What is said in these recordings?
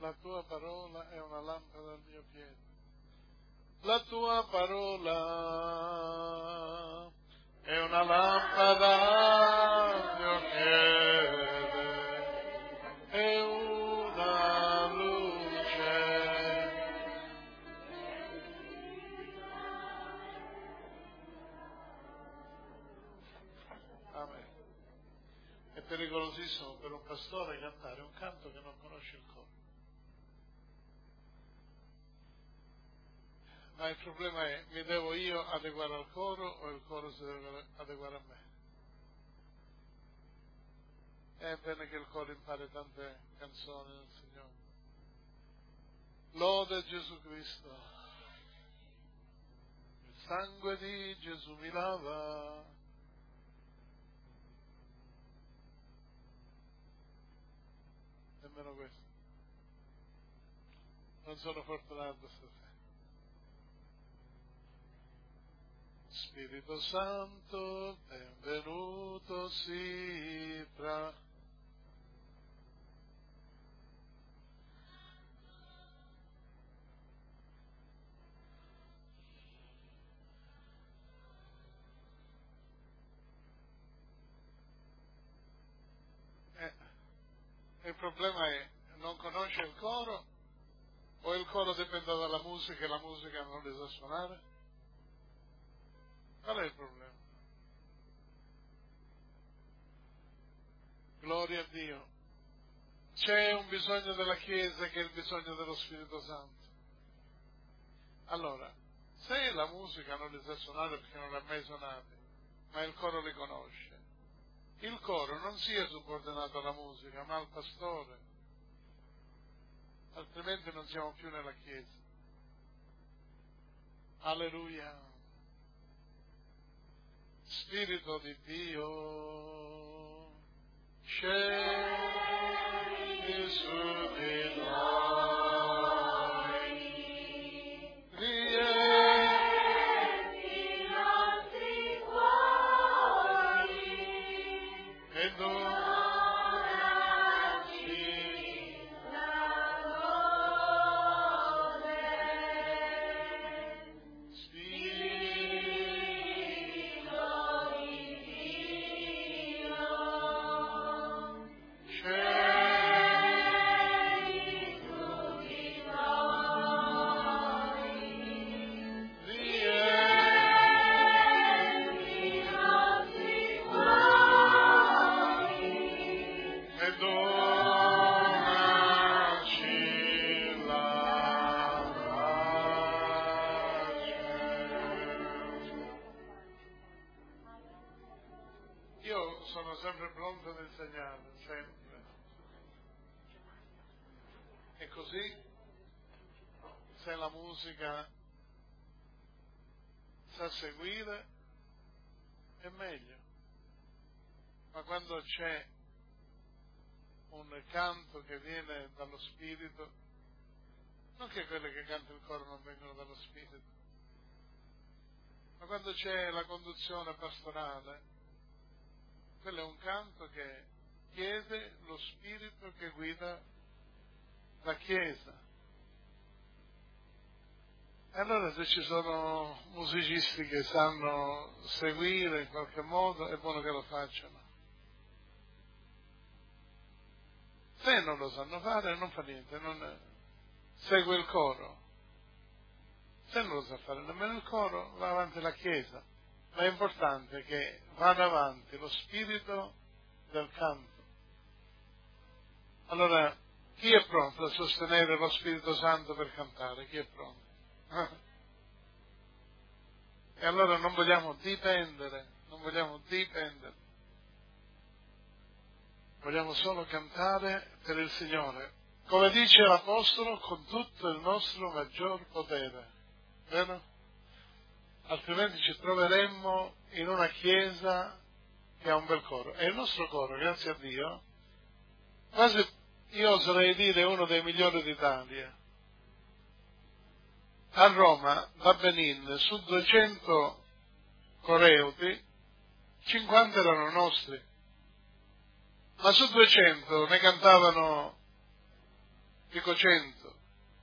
La tua parola è una lampada al mio piede. La tua parola è una lampada al mio piede, è una luce. Amen. È pericolosissimo per un pastore cantare un canto che non conosce il coro. Ma il problema è, mi devo io adeguare al coro o il coro si deve adeguare a me? È bene che il coro impari tante canzoni del Signore. Lode Gesù Cristo. Il sangue di Gesù mi lava. Nemmeno questo. Non sono fortunato stasera. Spirito Santo, benvenuto si tra. Il problema è, non conosce il coro, o il coro dipende dalla musica e la musica non le sa suonare? Qual è il problema? Gloria a Dio. C'è un bisogno della Chiesa che è il bisogno dello Spirito Santo. Allora, se la musica non le sa suonare perché non le ha mai suonate, ma il coro le conosce, il coro non sia subordinato alla musica, ma al pastore, altrimenti non siamo più nella Chiesa. Alleluia. Spirito di Dio, scendi su di noi, riempi i nostri cuori e donaci la lode. Sono sempre pronto ad insegnare, sempre. E così, se la musica sa seguire, è meglio. Ma quando c'è un canto che viene dallo Spirito, non che quelle che canta il coro non vengono dallo Spirito, ma quando c'è la conduzione pastorale, quello è un canto che chiede lo Spirito che guida la Chiesa. E allora se ci sono musicisti che sanno seguire in qualche modo, è buono che lo facciano. Se non lo sanno fare, non fa niente, segue il coro. Se non lo sa fare nemmeno il coro, va avanti la Chiesa. Ma è importante che vada avanti lo spirito del canto. Allora, chi è pronto a sostenere lo Spirito Santo per cantare? Chi è pronto? E allora non vogliamo dipendere. Vogliamo solo cantare per il Signore. Come dice l'Apostolo, con tutto il nostro maggior potere. Vero? Altrimenti ci troveremmo in una chiesa che ha un bel coro. E il nostro coro, grazie a Dio, quasi io oserei dire uno dei migliori d'Italia. A Roma, da Benin, su 200 coreuti, 50 erano nostri. Ma su 200 ne cantavano dico 100,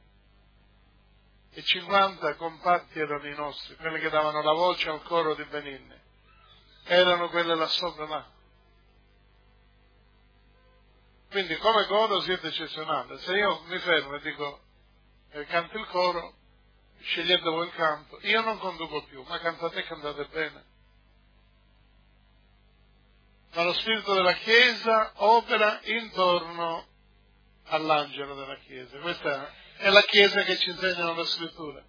e 50 compatti erano i nostri, quelli che davano la voce al coro di Benigni, erano quelle là sopra là. Quindi come coro siete eccezionali. Se io mi fermo e dico canto il coro, scegliete voi il canto, io non conduco più, ma cantate e cantate bene. Ma lo spirito della Chiesa opera intorno all'angelo della Chiesa. Questa è la Chiesa che ci insegnano le Scritture.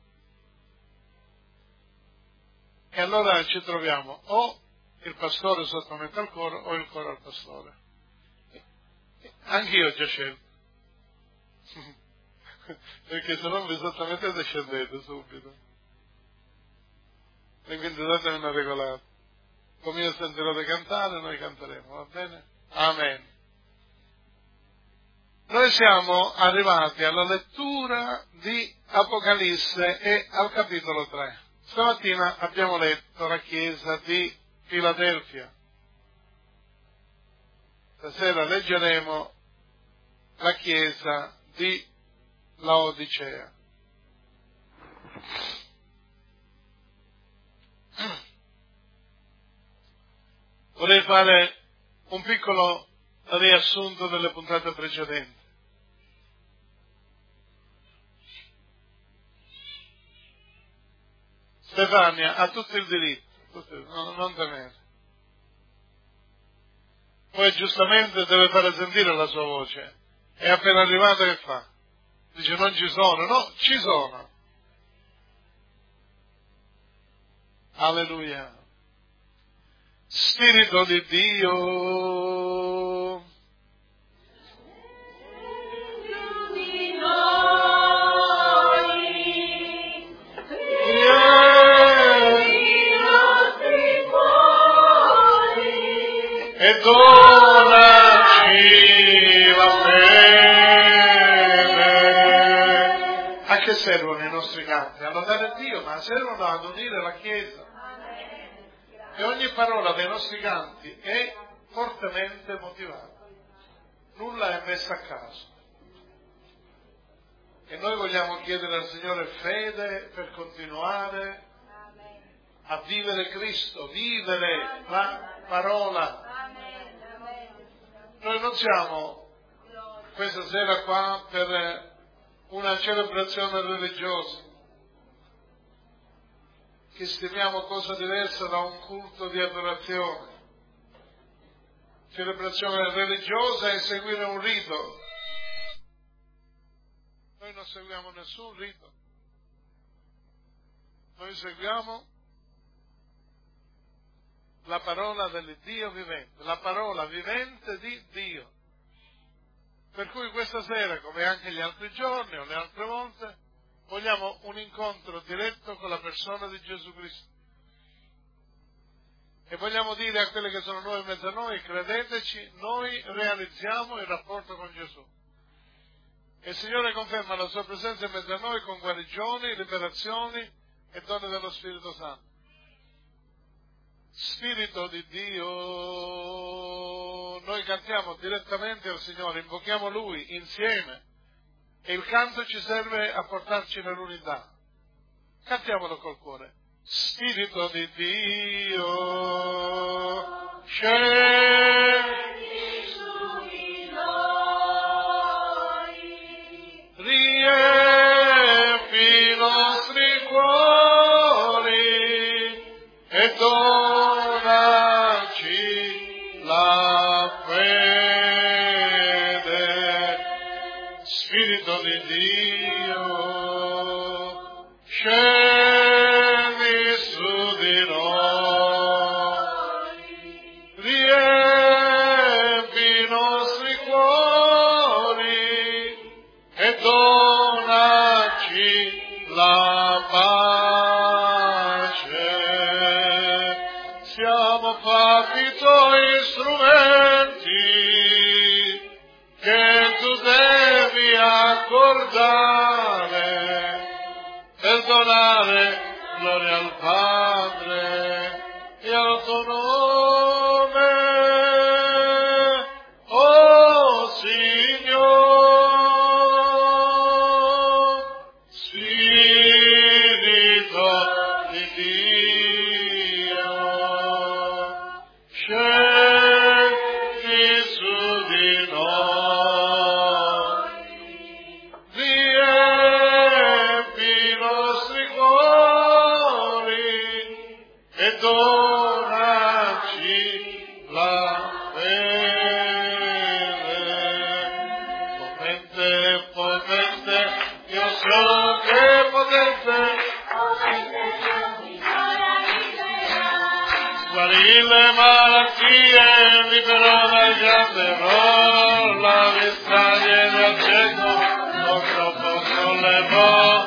E allora ci troviamo o il pastore sottomette al coro o il coro al pastore. Anch'io ho già scelto. Perché se non vi sottomettete scendete subito. E quindi datemi una regolata. Come io sentirete cantare, noi canteremo, va bene? Amen. Noi siamo arrivati alla lettura di Apocalisse e al capitolo 3. Stamattina abbiamo letto la chiesa di Filadelfia. Stasera leggeremo la chiesa di Laodicea. Vorrei fare un piccolo riassunto delle puntate precedenti. Stefania ha tutto il diritto, non temere. Poi giustamente deve fare sentire la sua voce. È appena arrivata che fa? Dice non ci sono, no, ci sono. Alleluia. Spirito di Dio, e donaci la fede. A che servono i nostri canti? A lodare Dio, ma servono ad unire la Chiesa. E ogni parola dei nostri canti è fortemente motivata. Nulla è messo a caso. E noi vogliamo chiedere al Signore fede per continuare a vivere Cristo, vivere la parola. Noi non siamo questa sera qua per una celebrazione religiosa, che stimiamo cosa diversa da un culto di adorazione. Celebrazione religiosa è seguire un rito. Noi non seguiamo nessun rito. Noi seguiamo la parola dell'Iddio vivente, la parola vivente di Dio. Per cui questa sera, come anche gli altri giorni o le altre volte, vogliamo un incontro diretto con la persona di Gesù Cristo. E vogliamo dire a quelli che sono nuovi in mezzo a noi, credeteci, noi realizziamo il rapporto con Gesù. E il Signore conferma la sua presenza in mezzo a noi con guarigioni, liberazioni e doni dello Spirito Santo. Spirito di Dio, noi cantiamo direttamente al Signore, invochiamo Lui insieme e il canto ci serve a portarci nell'unità. Cantiamolo col cuore. Spirito di Dio, scendi su di noi, riempi i nostri cuori e donaci la fede. Spirito di Dio, scendi su di noi, riempi i nostri cuori e donaci la pace. Siamo fatti tuoi strumenti che tu devi accordare per donare gloria al Padre e al tuo nome, oh Signore. ciò che è potente, guarì le malattie, liberò dal grande errore, la vista diede al cieco, lo troppo sollevò,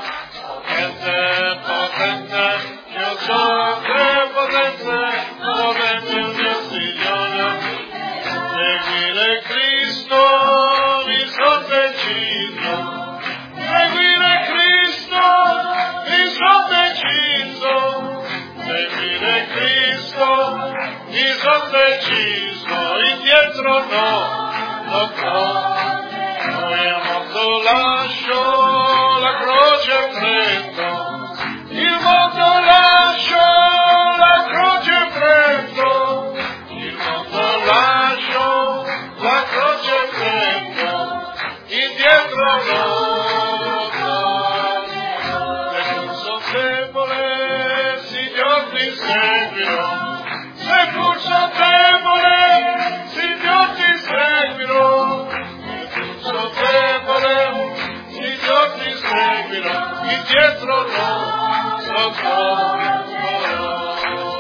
potente, io so che è potente il mio Signore, seguire Cristo mi son deciso, seguire Cristo mi son deciso, seguire Cristo mi son deciso, indietro no, poi al mondo lascio, la croce prendo, il mondo lascio, la croce prendo, il mondo lascio, la croce prendo, indietro no, se pur son debole, Signor ti seguirò, se pur son debole, Signor ti seguirò, se pur son debole, Signor ti seguirò, indietro no, soccorrerò.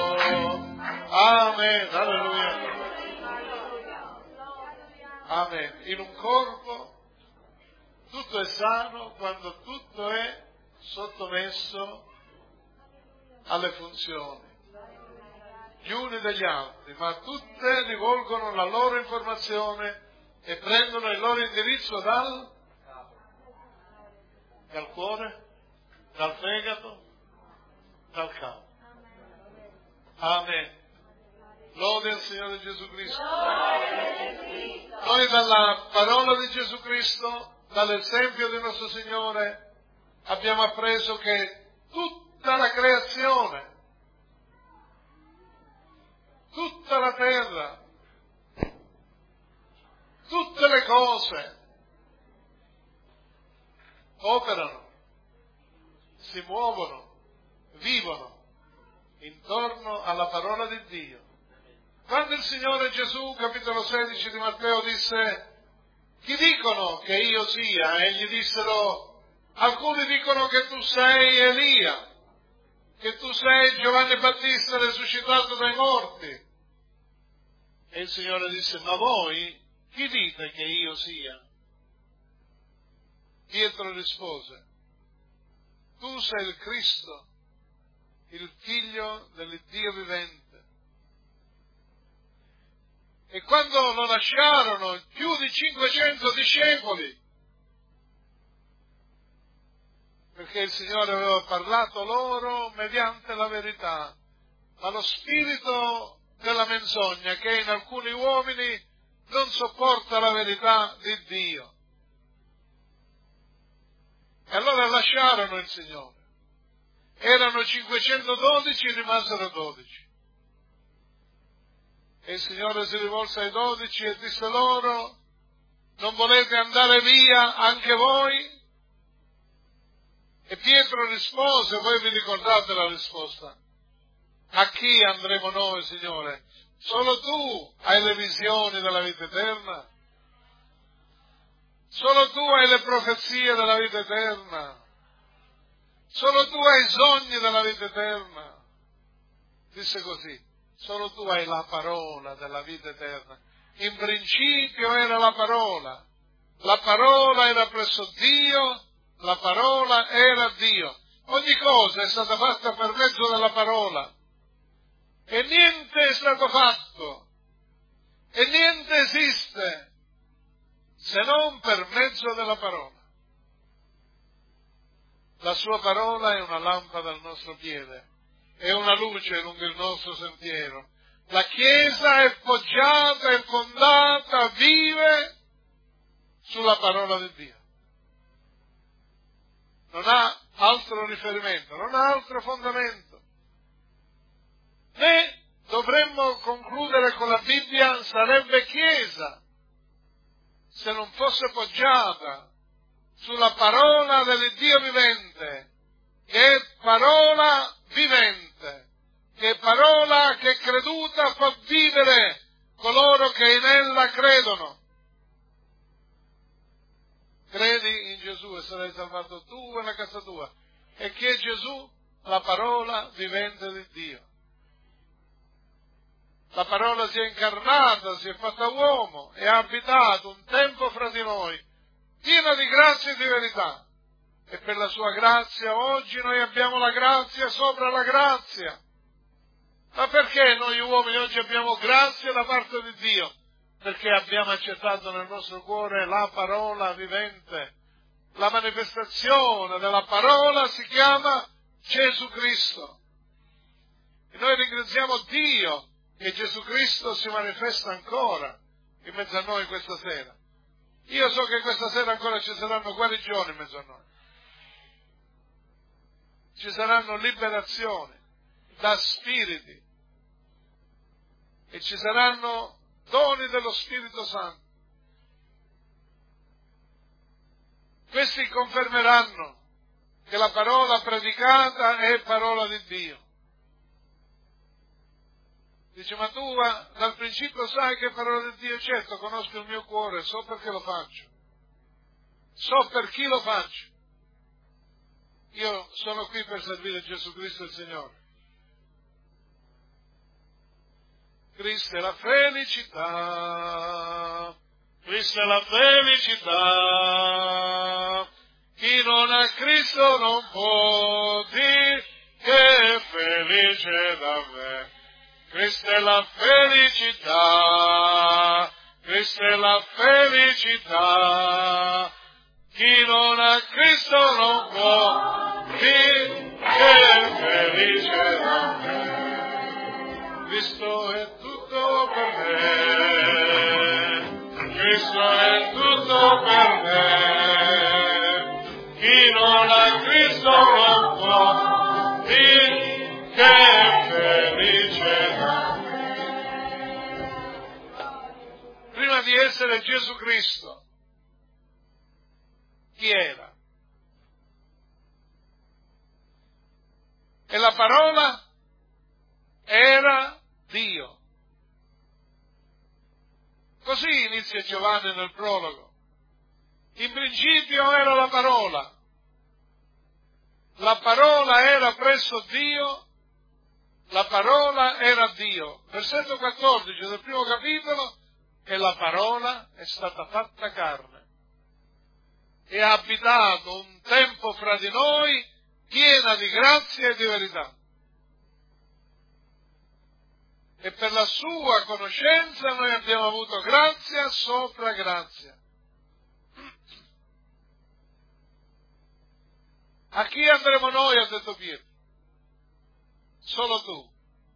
Amen, alleluia. Amen. In un corpo tutto è sano quando tutto è sottomesso alle funzioni gli uni degli altri, ma tutte rivolgono la loro informazione e prendono il loro indirizzo dal cuore, dal fegato, dal capo. Amen. Lode al Signore Gesù Cristo. Noi dalla parola di Gesù Cristo, dall'esempio di nostro Signore, abbiamo appreso che tutta la creazione, tutta la terra, tutte le cose operano, si muovono, vivono intorno alla parola di Dio. Quando il Signore Gesù, capitolo 16 di Matteo, disse: chi dicono che io sia? E gli dissero: alcuni dicono che tu sei Elia, che tu sei Giovanni Battista risuscitato dai morti. E il Signore disse: ma voi chi dite che io sia? Pietro rispose: tu sei il Cristo, il Figlio dell'Iddio vivente. E quando lo lasciarono più di 500 discepoli, perché il Signore aveva parlato loro mediante la verità, ma lo spirito della menzogna che in alcuni uomini non sopporta la verità di Dio. E allora lasciarono il Signore. Erano 512, rimasero 12. E il Signore si rivolse ai 12 e disse loro: non volete andare via anche voi? E Pietro rispose, voi vi ricordate la risposta: a chi andremo noi, Signore? Solo tu hai le visioni della vita eterna. Solo tu hai le profezie della vita eterna. Solo tu hai i sogni della vita eterna. Disse così: solo tu hai la parola della vita eterna. In principio era la parola era presso Dio, la parola era Dio. Ogni cosa è stata fatta per mezzo della parola. E niente è stato fatto, e niente esiste, se non per mezzo della parola. La sua parola è una lampada al nostro piede, è una luce lungo il nostro sentiero. La Chiesa è poggiata, è fondata, vive sulla parola di Dio. Non ha altro riferimento, non ha altro fondamento. Né dovremmo concludere con la Bibbia sarebbe Chiesa se non fosse poggiata sulla parola dell'Iddio vivente, che è parola vivente, che è parola che creduta fa vivere coloro che in ella credono. credi in Gesù e sarai salvato tu e la casa tua. E chi è Gesù? La parola vivente di Dio. La parola si è incarnata, si è fatta uomo e ha abitato un tempo fra di noi, piena di grazia e di verità. E per la sua grazia oggi noi abbiamo la grazia sopra la grazia. Ma perché noi uomini oggi abbiamo grazia da parte di Dio? Perché abbiamo accettato nel nostro cuore la parola vivente. La manifestazione della parola si chiama Gesù Cristo. E noi ringraziamo Dio che Gesù Cristo si manifesta ancora in mezzo a noi questa sera. Io so che questa sera ancora ci saranno guarigioni in mezzo a noi. Ci saranno liberazioni da spiriti e ci saranno doni dello Spirito Santo. Questi confermeranno che la parola predicata è parola di Dio. Dice, ma tu dal principio sai che parola di Dio? Certo, conosco il mio cuore, so perché lo faccio. So per chi lo faccio. Io sono qui per servire Gesù Cristo il Signore. Cristo è la felicità. Cristo è la felicità. Chi non ha Cristo non può dire che è felice da me. Cristo è la felicità. Cristo è la felicità. Chi non ha Cristo non può dire che è felice da me. Cristo è tutto per me. Cristo è tutto per me. Chi non ha Cristo non può dire che è felice da me. Prima di essere Gesù Cristo, chi era? E la parola era Dio. Così inizia Giovanni nel prologo. In principio era la parola. La parola era presso Dio, la parola era Dio. Versetto 14 del primo capitolo, e la parola è stata fatta carne e ha abitato un tempo fra di noi, piena di grazia e di verità. E per la sua conoscenza noi abbiamo avuto grazia sopra grazia. A chi andremo noi, ha detto Pietro? Solo tu.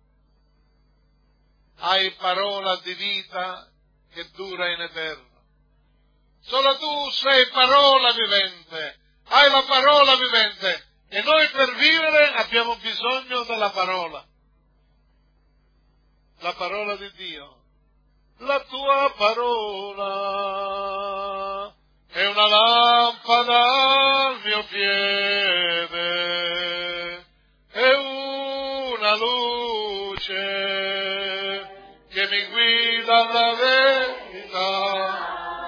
Hai parola di vita che dura in eterno. Solo tu sei parola vivente, hai la parola vivente e noi per vivere abbiamo bisogno della parola. La parola di Dio. La tua parola è una lampada al mio piede, è una luce che mi guida alla verità.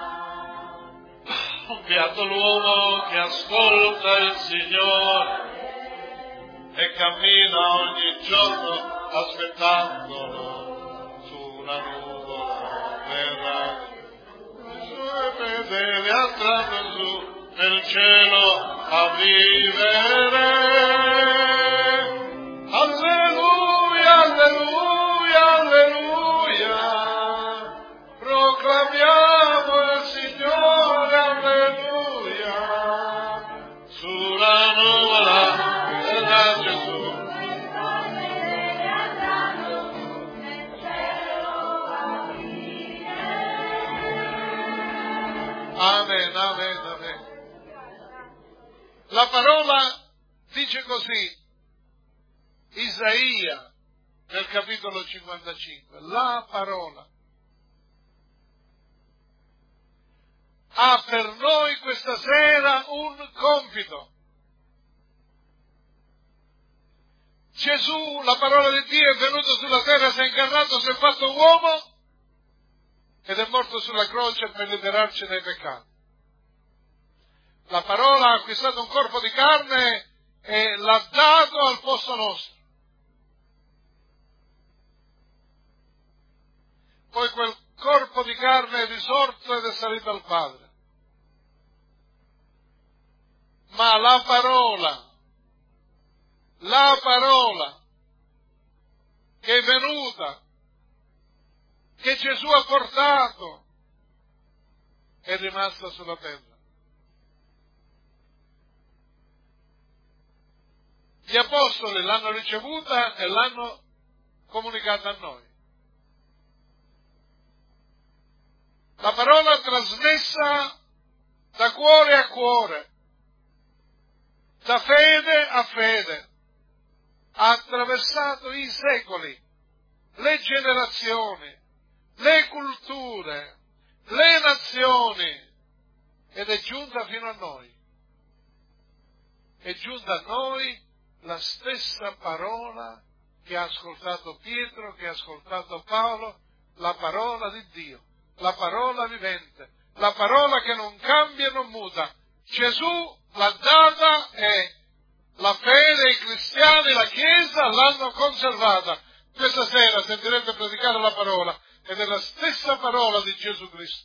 Beato l'uomo che ascolta il Signore e cammina ogni giorno aspettandolo su una nuvola terra. Le sue fedeli andranno su nel cielo a vivere. Alleluia, alleluia, alleluia. Proclamiamo il Signore, alleluia. Sulla nuvola verrà Gesù. Amen, amen, amen. La parola dice così, Isaia, nel capitolo 55, la parola ha per noi questa sera un compito. Gesù, la parola di Dio, è venuto sulla terra, si è incarnato, si è fatto uomo ed è morto sulla croce per liberarci dai peccati. La parola ha acquistato un corpo di carne e l'ha dato al posto nostro. Poi quel corpo di carne è risorto ed è salito al Padre. Ma la parola che è venuta, che Gesù ha portato, è rimasta sulla terra. Gli apostoli l'hanno ricevuta e l'hanno comunicata a noi. La parola trasmessa da cuore a cuore, da fede a fede, ha attraversato i secoli, le generazioni, le culture, le nazioni ed è giunta fino a noi. È giunta a noi la stessa parola che ha ascoltato Pietro, che ha ascoltato Paolo, la parola di Dio, la parola vivente, la parola che non cambia e non muta. Gesù l'ha data e la fede, i cristiani, la Chiesa l'hanno conservata. Questa sera sentirete predicare la parola ed è la stessa parola di Gesù Cristo.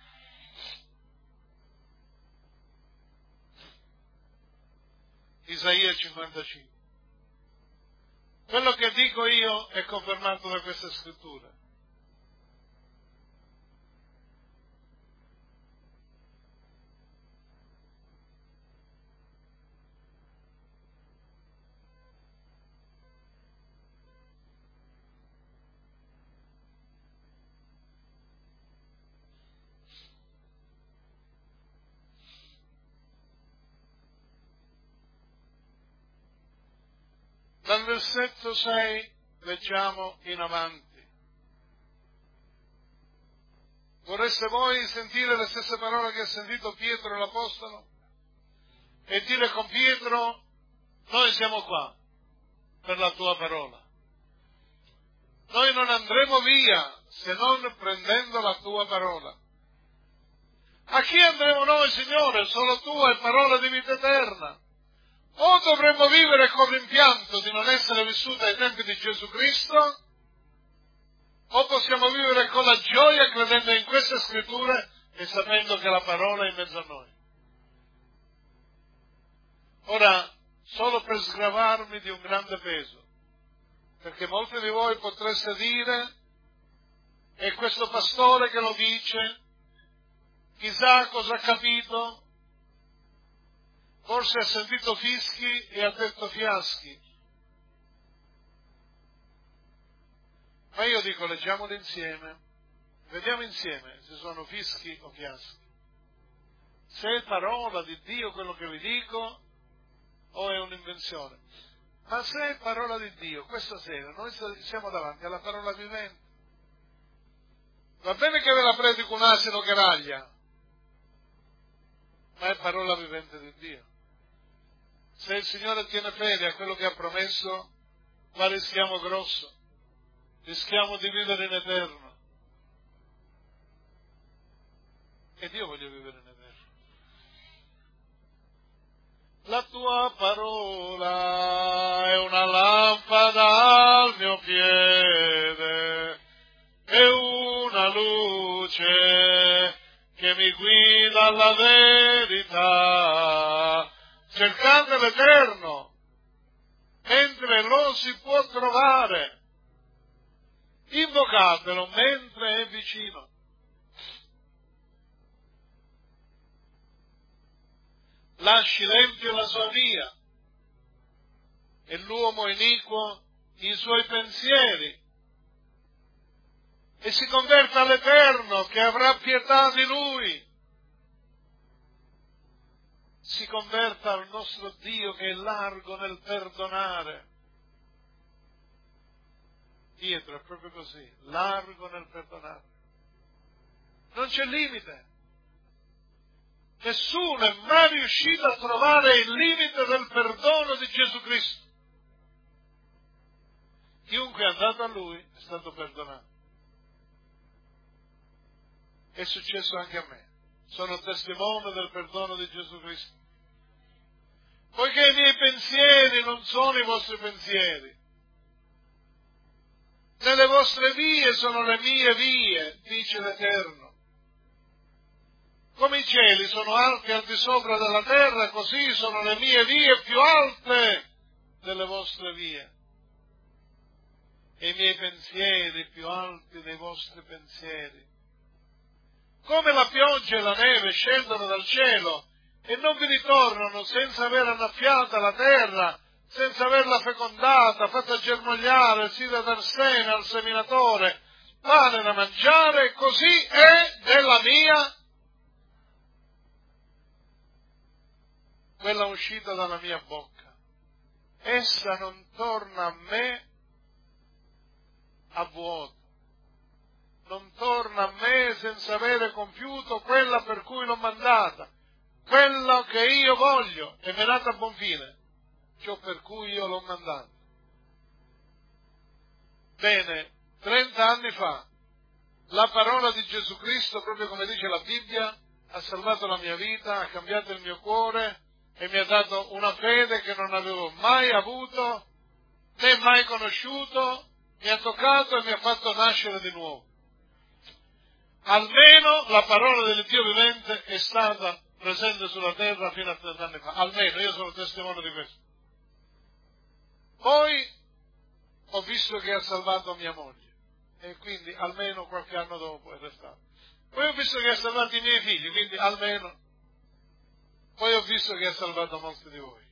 Isaia 55. Quello che dico io è confermato da queste scritture. Dal versetto 6 leggiamo in avanti. Vorreste voi sentire le stesse parole che ha sentito Pietro l'Apostolo? E dire con Pietro: noi siamo qua per la tua parola. Noi non andremo via se non prendendo la tua parola. A chi andremo noi, Signore? Solo tu hai parola di vita eterna. O dovremmo vivere con rimpianto di non essere vissuti ai tempi di Gesù Cristo, o possiamo vivere con la gioia credendo in queste scritture e sapendo che la parola è in mezzo a noi. Ora, solo per sgravarmi di un grande peso, perché molti di voi potreste dire: è questo pastore che lo dice, chissà cosa ha capito, forse ha sentito fischi e ha detto fiaschi. Ma io dico, leggiamolo insieme, vediamo insieme se sono fischi o fiaschi. Se è parola di Dio quello che vi dico o è un'invenzione. Ma se è parola di Dio, questa sera noi siamo davanti alla parola vivente. Va bene che ve la predico un asino che raglia, ma è parola vivente di Dio. Se il Signore tiene fede a quello che ha promesso, la rischiamo grosso. Rischiamo di vivere in eterno. Ed io voglio vivere in eterno. La tua parola è una lampada al mio piede, è una luce che mi guida alla verità. Cercate l'Eterno mentre lo si può trovare. Invocatelo mentre è vicino. Lasci l'empio la sua via e l'uomo iniquo i suoi pensieri e si converta all'Eterno che avrà pietà di lui. Si converta al nostro Dio che è largo nel perdonare. Pietro è proprio così, largo nel perdonare. Non c'è limite. Nessuno è mai riuscito a trovare il limite del perdono di Gesù Cristo. Chiunque è andato a Lui è stato perdonato. È successo anche a me. sono testimone del perdono di Gesù Cristo. Poiché i miei pensieri non sono i vostri pensieri, né le vostre vie sono le mie vie, dice l'Eterno. Come i cieli sono alti al di sopra della terra, così sono le mie vie più alte delle vostre vie, e i miei pensieri più alti dei vostri pensieri. Come la pioggia e la neve scendono dal cielo e non vi ritornano senza aver annaffiata la terra, senza averla fecondata, fatta germogliare, si dà dar seme al seminatore, pane da mangiare, così è della mia, quella uscita dalla mia bocca. Essa non torna a me a vuoto, non torna a me senza avere compiuto quella per cui l'ho mandata, quello che io voglio, e menata a buon fine, ciò per cui io l'ho mandato. Bene, 30 anni fa, la parola di Gesù Cristo, proprio come dice la Bibbia, ha salvato la mia vita, ha cambiato il mio cuore e mi ha dato una fede che non avevo mai avuto, né mai conosciuto, mi ha toccato e mi ha fatto nascere di nuovo. Almeno la parola del Dio vivente è stata presente sulla terra fino a 30 anni fa, almeno, io sono testimone di questo. Poi ho visto che ha salvato mia moglie, e quindi almeno qualche anno dopo è restato. Poi ho visto che ha salvato i miei figli, quindi almeno. Poi ho visto che ha salvato molti di voi.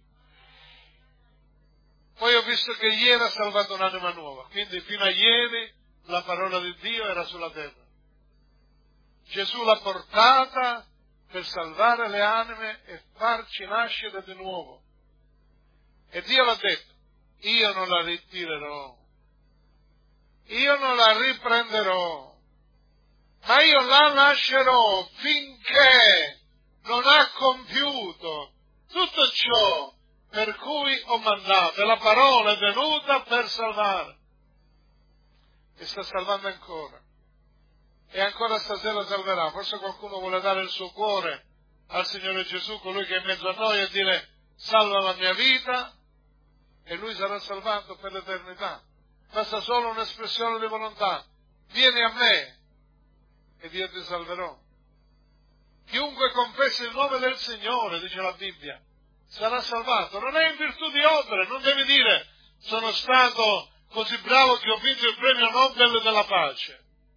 Poi ho visto che ieri ha salvato un'anima nuova, quindi fino a ieri la parola di Dio era sulla terra. Gesù l'ha portata per salvare le anime e farci nascere di nuovo. E Dio l'ha detto, io non la ritirerò, io non la riprenderò, ma io la lascerò finché non ha compiuto tutto ciò per cui ho mandato. E la parola è venuta per salvare. E sta salvando ancora. E ancora stasera salverà. Forse qualcuno vuole dare il suo cuore al Signore Gesù, colui che è in mezzo a noi, e dire salva la mia vita, e lui sarà salvato per l'eternità. Basta solo un'espressione di volontà. Vieni a me ed io ti salverò. Chiunque confessa il nome del Signore, dice la Bibbia, sarà salvato. Non è in virtù di opere, non devi dire sono stato così bravo che ho vinto il premio Nobel della pace.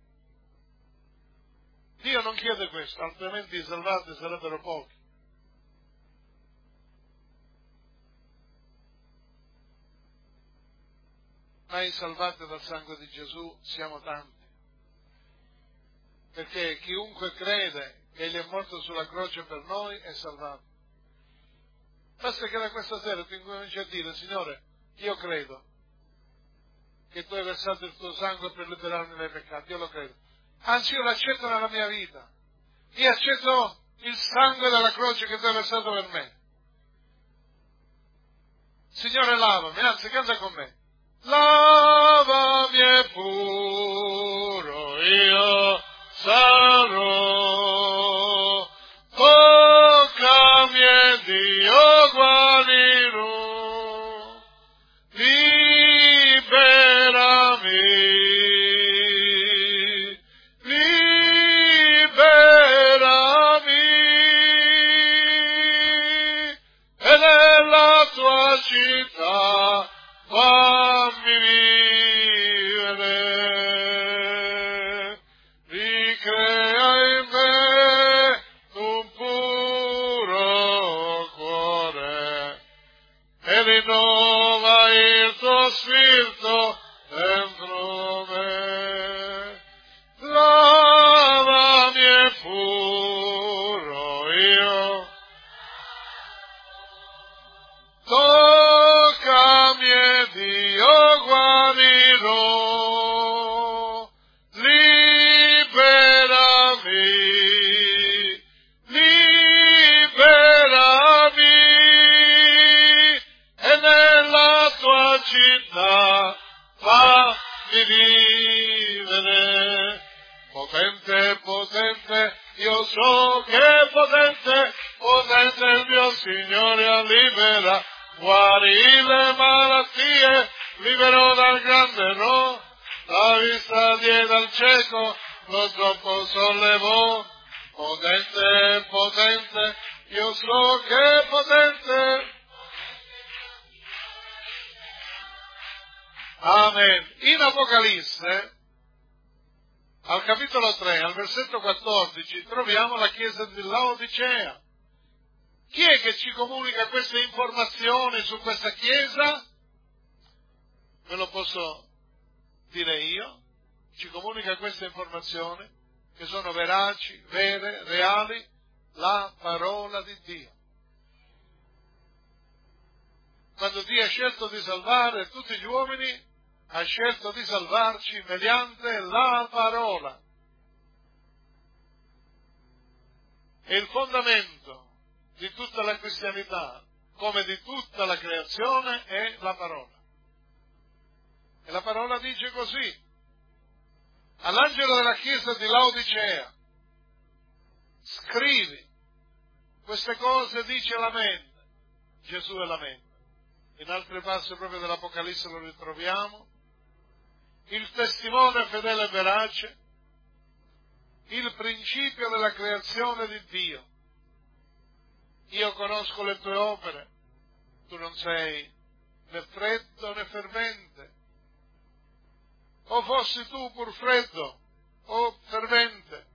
Dio non chiede questo, altrimenti i salvati sarebbero pochi. Ma i salvati dal sangue di Gesù siamo tanti. Perché chiunque crede che Egli è morto sulla croce per noi è salvato. Basta che da questa sera tu incominci a dire, Signore, io credo che tu hai versato il tuo sangue per liberarmi dai peccati, io lo credo. Anzi, io l'accetto nella mia vita. Io accetto il sangue della croce che tu hai versato per me. Signore, lavami, anzi, canta con me. Lavami e puro io sarò, toccami ed io guarirò, liberami, e nella tua città fammi vivere, ricrea in me un puro cuore e rinnova il tuo spirito dentro me. Lavami e puro io, toccami ed io guarirò, liberami, e nella tua città fammi vivere. Potente, potente, io so che Signore libera, guarì le malattie, liberò dal grande no, la vista diede al cieco, lo troppo sollevò, potente, potente, io so che è potente. Amen. In Apocalisse, al capitolo 3, al versetto 14, troviamo la chiesa di Laodicea. Chi è che ci comunica queste informazioni su questa chiesa? Ve lo posso dire io. Ci comunica queste informazioni, che sono veraci, vere, reali, la parola di Dio. Quando Dio ha scelto di salvare tutti gli uomini, ha scelto di salvarci mediante la parola. E il fondamento di tutta la cristianità, come di tutta la creazione, è la parola. E la parola dice così: all'angelo della chiesa di Laodicea, scrivi, queste cose dice l'Amen. Gesù è l'Amen. In altri passi proprio dell'Apocalisse lo ritroviamo. Il testimone fedele e verace, il principio della creazione di Dio. Io conosco le tue opere, tu non sei né freddo né fervente. O fossi tu pur freddo o fervente,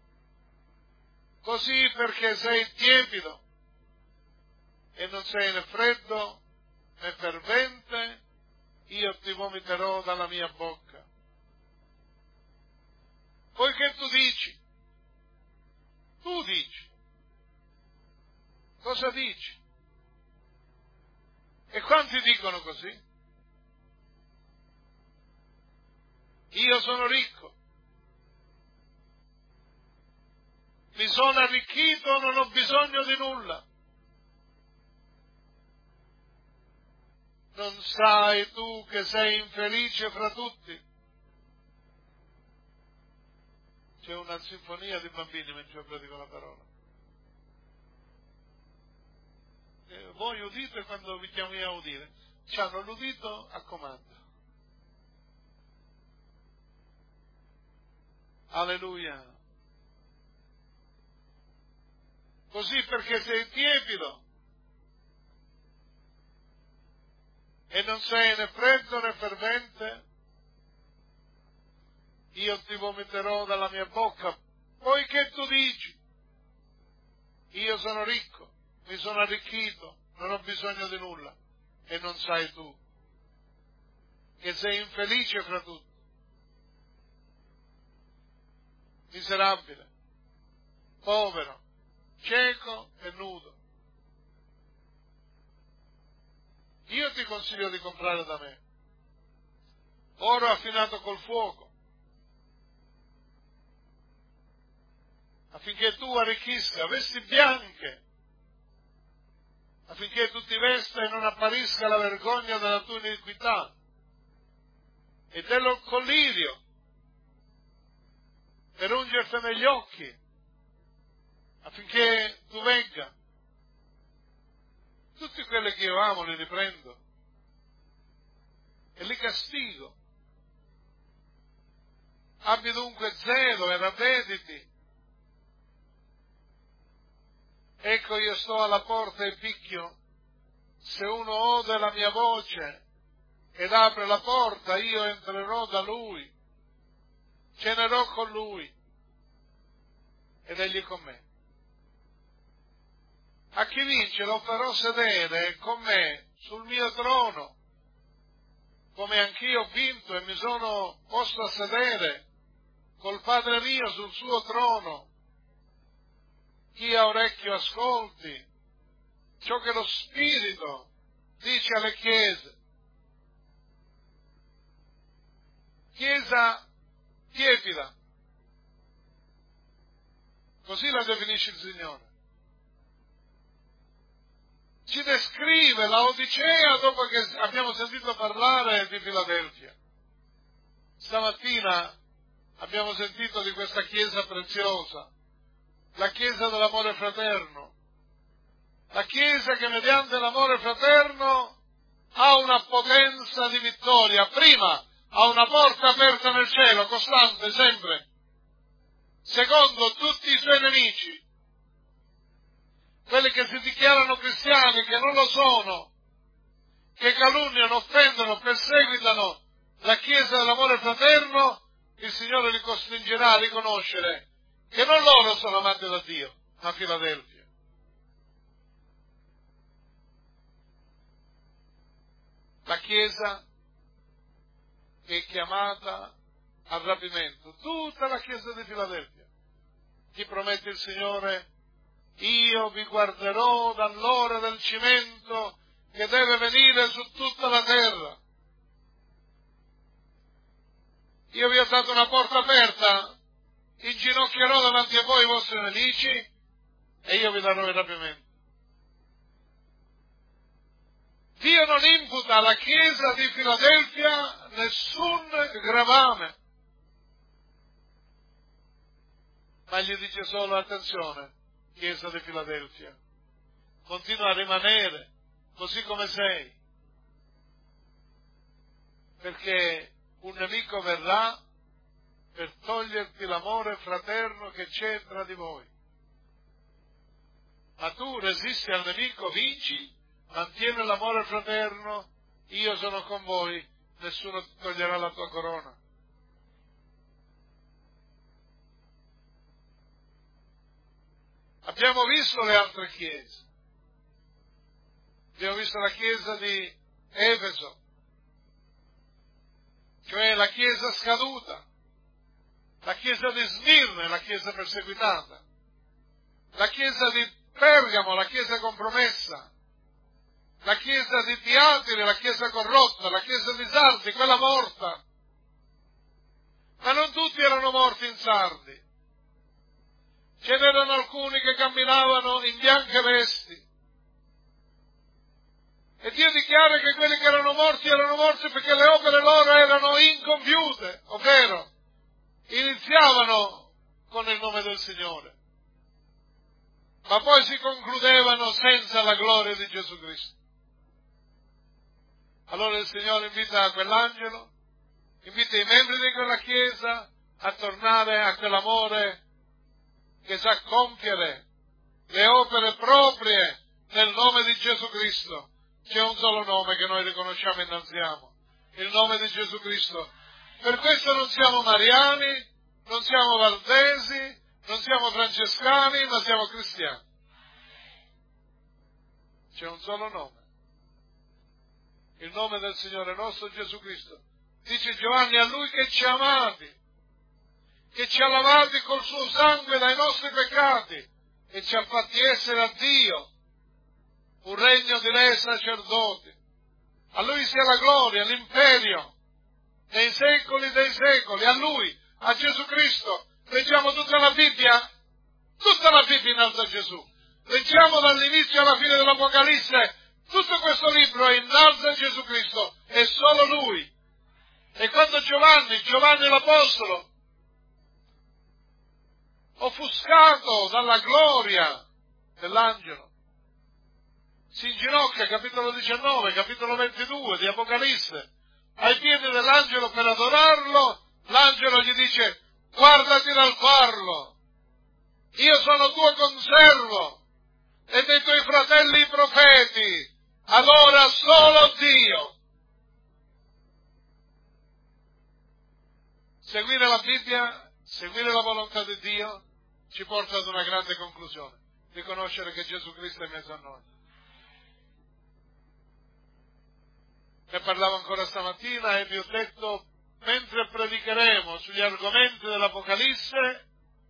così perché sei tiepido e non sei né freddo né fervente, io ti vomiterò dalla mia bocca. Poiché tu dici, cosa dici? E quanti dicono così? Io sono ricco, mi sono arricchito, non ho bisogno di nulla. Non sai tu che sei infelice fra tutti? C'è una sinfonia di bambini mentre predico la parola. Voi udite quando vi chiamo io a udire. Ci hanno l'udito a comando. Alleluia. Così perché sei tiepido e non sei né freddo né fervente, io ti vomiterò dalla mia bocca, poiché tu dici, io sono ricco, mi sono arricchito, non ho bisogno di nulla, e non sai tu che sei infelice fra tutti, miserabile, povero, cieco e nudo. Io ti consiglio di comprare da me oro affinato col fuoco, affinché tu arricchisca, vesti bianche, affinché tu ti vesta e non apparisca la vergogna della tua iniquità, e dello collirio per ungerti negli occhi, affinché tu vegga. Tutti quelli che io amo li riprendo e li castigo. Abbi dunque zelo e ravvediti. Ecco, io sto alla porta e picchio. Se uno ode la mia voce ed apre la porta, io entrerò da lui, cenerò con lui ed egli con me. A chi vince lo farò sedere con me sul mio trono, come anch'io ho vinto e mi sono posto a sedere col Padre mio sul suo trono. Chi ha orecchio ascolti ciò che lo Spirito dice alle chiese. Chiesa tiepida, così la definisce il Signore. Ci descrive la Odissea dopo che abbiamo sentito parlare di Filadelfia. Stamattina abbiamo sentito di questa chiesa preziosa, la chiesa dell'amore fraterno, La Chiesa che mediante l'amore fraterno ha una potenza di vittoria. Prima, ha una porta aperta nel cielo, costante, sempre. Secondo, tutti i suoi nemici, quelli che si dichiarano cristiani, che non lo sono, che calunniano, offendono, perseguitano la Chiesa dell'amore fraterno, il Signore li costringerà a riconoscere che non loro sono amati da Dio, ma Filadelfia. La Chiesa che è chiamata al rapimento, tutta la Chiesa di Filadelfia. Ti promette il Signore: io vi guarderò dall'ora del cimento che deve venire su tutta la terra. Io vi ho dato una porta aperta, inginocchierò davanti a voi i vostri nemici e io vi darò il rapimento. Dio non imputa alla Chiesa di Filadelfia nessun gravame, ma gli dice solo: attenzione, Chiesa di Filadelfia, continua a rimanere così come sei, perché un nemico verrà per toglierti l'amore fraterno che c'è tra di voi. Ma tu resisti al nemico, vinci, mantieni l'amore fraterno, io sono con voi, nessuno ti toglierà la tua corona. Abbiamo visto le altre chiese. Abbiamo visto la chiesa di Efeso, cioè la chiesa scaduta, la chiesa di Smirne, la chiesa perseguitata, la chiesa di Pergamo, la chiesa compromessa, la chiesa di Tiatire, la chiesa corrotta, la chiesa di Sardi, quella morta. Ma non tutti erano morti in Sardi. Ce n'erano alcuni che camminavano in bianche vesti. E Dio dichiara che quelli che erano morti perché le opere loro erano incompiute, ovvero iniziavano con il nome del Signore, ma poi si concludevano senza la gloria di Gesù Cristo. Allora il Signore invita quell'angelo, invita i membri di quella Chiesa a tornare a quell'amore che sa compiere le opere proprie nel nome di Gesù Cristo. C'è un solo nome che noi riconosciamo e innalziamo, il nome di Gesù Cristo. Per questo non siamo mariani, non siamo valdesi, non siamo francescani, ma siamo cristiani. C'è un solo nome, il nome del Signore nostro Gesù Cristo. Dice Giovanni: a Lui che ci ha amati, che ci ha lavati col suo sangue dai nostri peccati e ci ha fatti essere a Dio un regno di re sacerdoti. A Lui sia la gloria, l'imperio, nei secoli dei secoli. A Lui, a Gesù Cristo. Leggiamo tutta la Bibbia innalza Gesù. Leggiamo dall'inizio alla fine dell'Apocalisse, tutto questo libro innalza Gesù Cristo, è solo Lui. E quando Giovanni l'Apostolo, offuscato dalla gloria dell'angelo, si inginocchia, capitolo 19, capitolo 22 di Apocalisse, ai piedi dell'angelo per adorarlo, l'angelo gli dice: guardati dal farlo, io sono tuo conservo e dei tuoi fratelli profeti, adora solo Dio. Seguire la Bibbia, seguire la volontà di Dio, ci porta ad una grande conclusione: riconoscere che Gesù Cristo è in mezzo a noi. Ne parlavo ancora stamattina e vi ho detto, mentre predicheremo sugli argomenti dell'Apocalisse,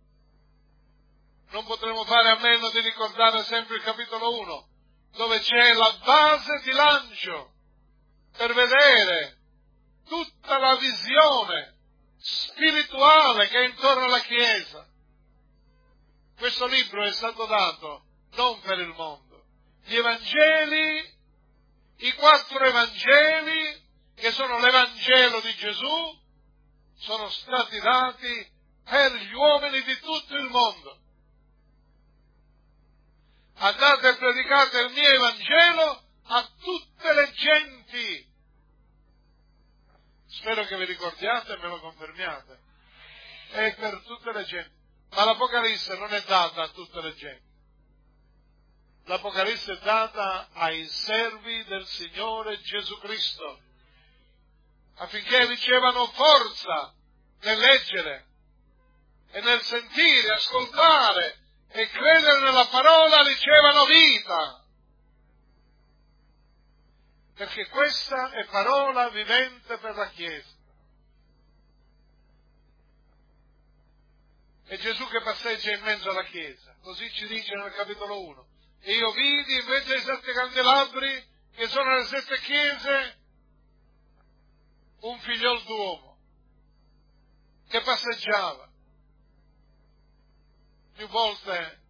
non potremo fare a meno di ricordare sempre il capitolo 1, dove c'è la base di lancio per vedere tutta la visione spirituale che è intorno alla Chiesa. Questo libro è stato dato non per il mondo. Gli Evangeli, i 4 Evangeli, che sono l'Evangelo di Gesù, sono stati dati per gli uomini di tutto il mondo. andate e predicate il mio Evangelo a tutte le genti. Spero che vi ricordiate e me lo confermiate. È per tutte le genti. Ma l'Apocalisse non è data a tutte le genti. L'Apocalisse è data ai servi del Signore Gesù Cristo, affinché ricevano forza nel leggere e nel sentire, ascoltare e credere nella parola, ricevano vita. Perché questa è parola vivente per la Chiesa. È Gesù che passeggia in mezzo alla Chiesa, così ci dice nel capitolo 1. E io vidi in mezzo ai 7 candelabri, che sono le 7 chiese, un figliol d'uomo, che passeggiava. Più volte,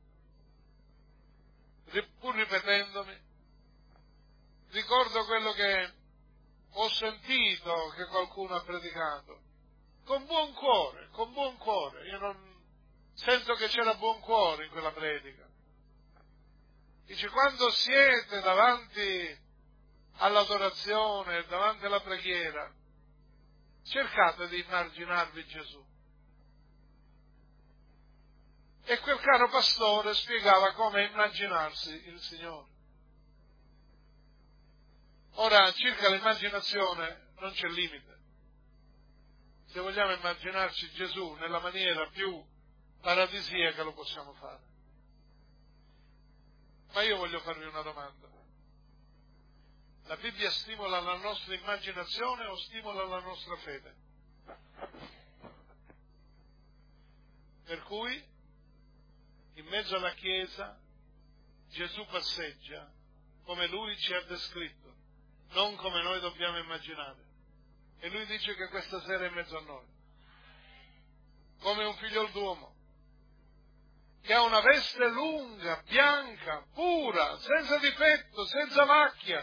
pur ripetendomi, ricordo quello che ho sentito che qualcuno ha predicato, con buon cuore, io non sento che c'era buon cuore in quella predica. Dice, quando siete davanti all'adorazione, davanti alla preghiera, cercate di immaginarvi Gesù. E quel caro pastore spiegava come immaginarsi il Signore. Ora, circa l'immaginazione non c'è limite. Se vogliamo immaginarci Gesù nella maniera più paradisiaca lo possiamo fare. Ma io voglio farvi una domanda. La Bibbia stimola la nostra immaginazione o stimola la nostra fede? Per cui, in mezzo alla Chiesa, Gesù passeggia come Lui ci ha descritto, non come noi dobbiamo immaginare. E Lui dice che questa sera è in mezzo a noi, come un figliol d'uomo, che ha una veste lunga, bianca, pura, senza difetto, senza macchia.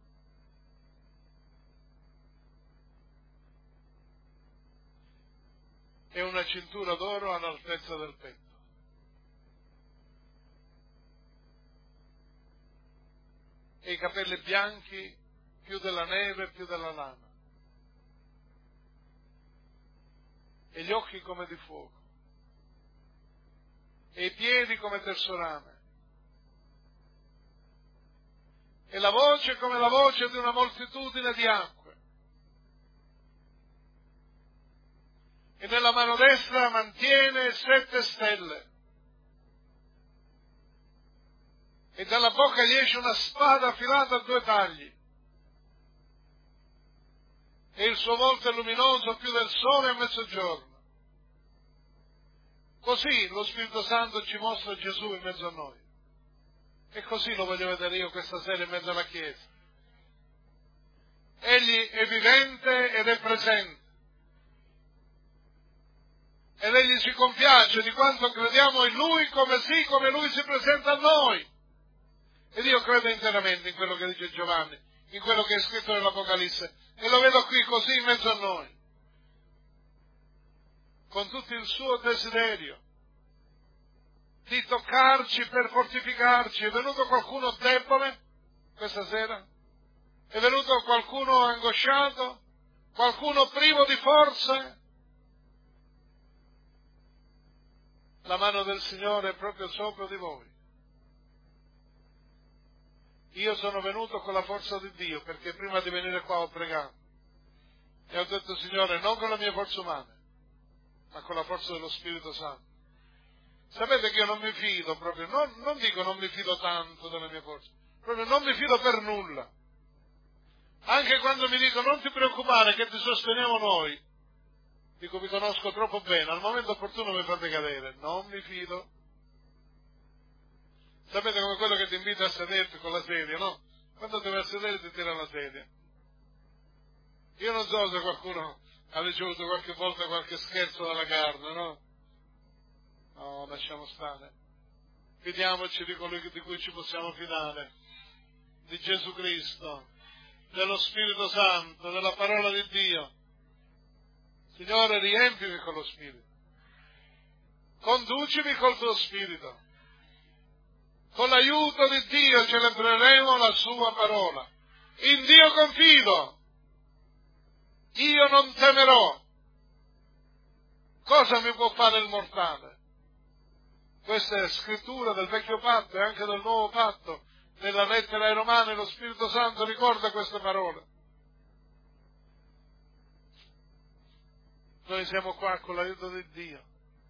E una cintura d'oro all'altezza del petto. E i capelli bianchi più della neve, più della lana. E gli occhi come di fuoco. E i piedi come tersorame. E la voce come la voce di una moltitudine di acque. E nella mano destra mantiene 7 stelle. E dalla bocca gli esce una spada affilata a 2 tagli. E il suo volto è luminoso più del sole a mezzogiorno. Così lo Spirito Santo ci mostra Gesù in mezzo a noi. E così lo voglio vedere io questa sera in mezzo alla Chiesa. Egli è vivente ed è presente. Ed egli si compiace di quanto crediamo in Lui, come Lui si presenta a noi. Ed io credo interamente in quello che dice Giovanni, in quello che è scritto nell'Apocalisse, e lo vedo qui così in mezzo a noi, con tutto il suo desiderio di toccarci per fortificarci. È venuto qualcuno debole questa sera? È venuto qualcuno angosciato? Qualcuno privo di forze? La mano del Signore è proprio sopra di voi. Io sono venuto con la forza di Dio, perché prima di venire qua ho pregato. E ho detto, Signore, non con le mie forze umane, ma con la forza dello Spirito Santo. Sapete che io non mi fido proprio, non dico non mi fido tanto delle mie forze, proprio non mi fido per nulla. Anche quando mi dicono non ti preoccupare che ti sosteniamo noi, dico vi conosco troppo bene, al momento opportuno mi fate cadere, non mi fido. Sapete come quello che ti invita a sederti con la sedia, no? Quando ti vai a sedere ti tira la sedia. Io non so se qualcuno ha ricevuto qualche volta qualche scherzo dalla carne, no? No, lasciamo stare. Fidiamoci di colui di cui ci possiamo fidare, di Gesù Cristo, dello Spirito Santo, della parola di Dio. Signore, riempimi con lo Spirito. Conducimi col tuo Spirito. Con l'aiuto di Dio celebreremo la sua parola. In Dio confido. Io non temerò. Cosa mi può fare il mortale? Questa è scrittura del vecchio patto e anche del nuovo patto. Nella lettera ai Romani lo Spirito Santo ricorda queste parole. Noi siamo qua con l'aiuto di Dio.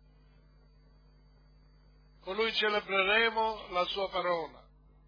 Con Lui celebreremo la sua parola.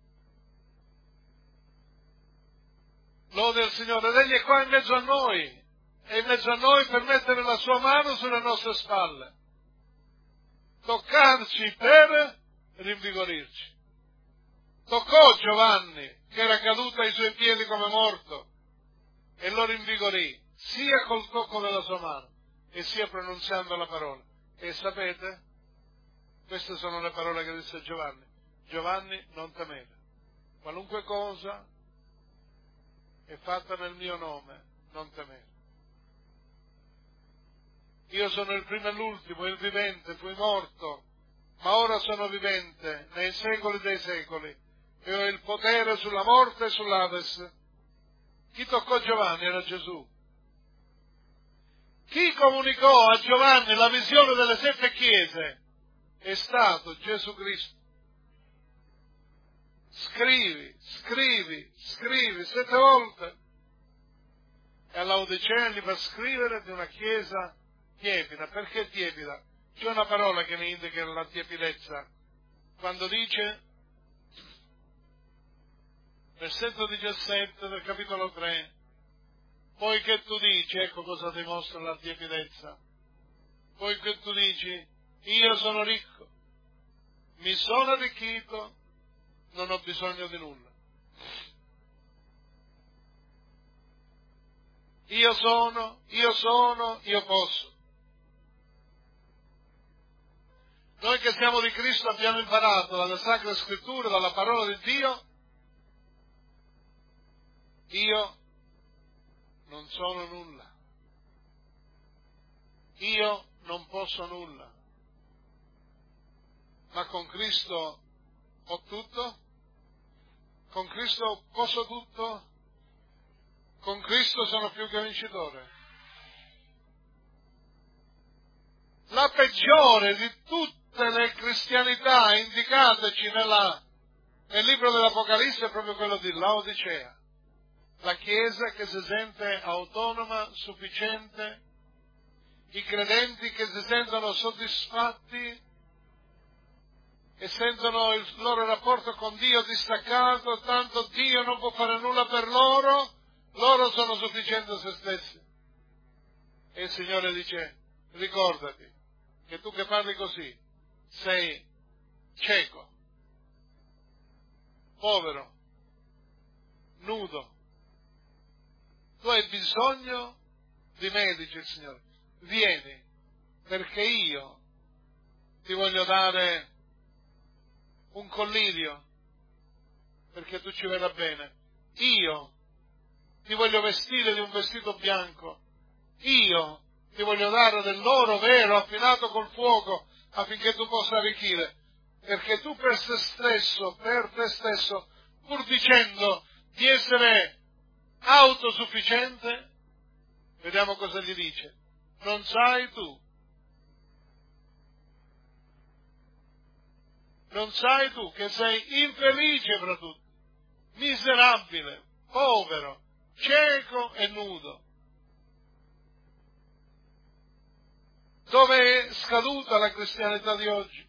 Lode al Signore, ed Egli è qua in mezzo a noi, è in mezzo a noi per mettere la sua mano sulle nostre spalle, toccarci per rinvigorirci. Toccò Giovanni, che era caduto ai suoi piedi come morto, e lo rinvigorì, sia col tocco della sua mano, e sia pronunziando la parola. E sapete? Queste sono le parole che disse Giovanni. Giovanni, non temete. Qualunque cosa è fatta nel mio nome, non temete. Io sono il primo e l'ultimo, il vivente, fui morto, ma ora sono vivente nei secoli dei secoli e ho il potere sulla morte e sull'Ades. Chi toccò Giovanni era Gesù. Chi comunicò a Giovanni la visione delle 7 chiese è stato Gesù Cristo. Scrivi 7 volte. E alla Odicea gli fa scrivere di una chiesa tiepida. Perché tiepida? C'è una parola che mi indica la tiepidezza. Quando dice, versetto 17 del capitolo 3, poiché tu dici, ecco cosa dimostra la tiepidezza, poiché tu dici, io sono ricco, mi sono arricchito, non ho bisogno di nulla. Io posso. Noi che siamo di Cristo abbiamo imparato dalle Sacre Scritture, dalla parola di Dio, io non sono nulla. Io non posso nulla. Ma con Cristo ho tutto? Con Cristo posso tutto? Con Cristo sono più che vincitore. La peggiore di tutte le cristianità indicateci nel libro dell'Apocalisse è proprio quello di Laodicea. La Chiesa che si sente autonoma, sufficiente, i credenti che si sentono soddisfatti e sentono il loro rapporto con Dio distaccato, tanto Dio non può fare nulla per loro, loro sono sufficienti a se stessi. E il Signore dice, ricordati che tu che parli così sei cieco, povero, nudo. Tu hai bisogno di me, dice il Signore. Vieni, perché io ti voglio dare un collirio, perché tu ci veda bene. Io ti voglio vestire di un vestito bianco. Io ti voglio dare dell'oro vero affilato col fuoco affinché tu possa arricchire. Perché tu per te stesso, pur dicendo di essere autosufficiente, vediamo cosa gli dice. Non sai tu che sei infelice fra tutti, miserabile, povero, cieco e nudo. Dove è scaduta la cristianità di oggi?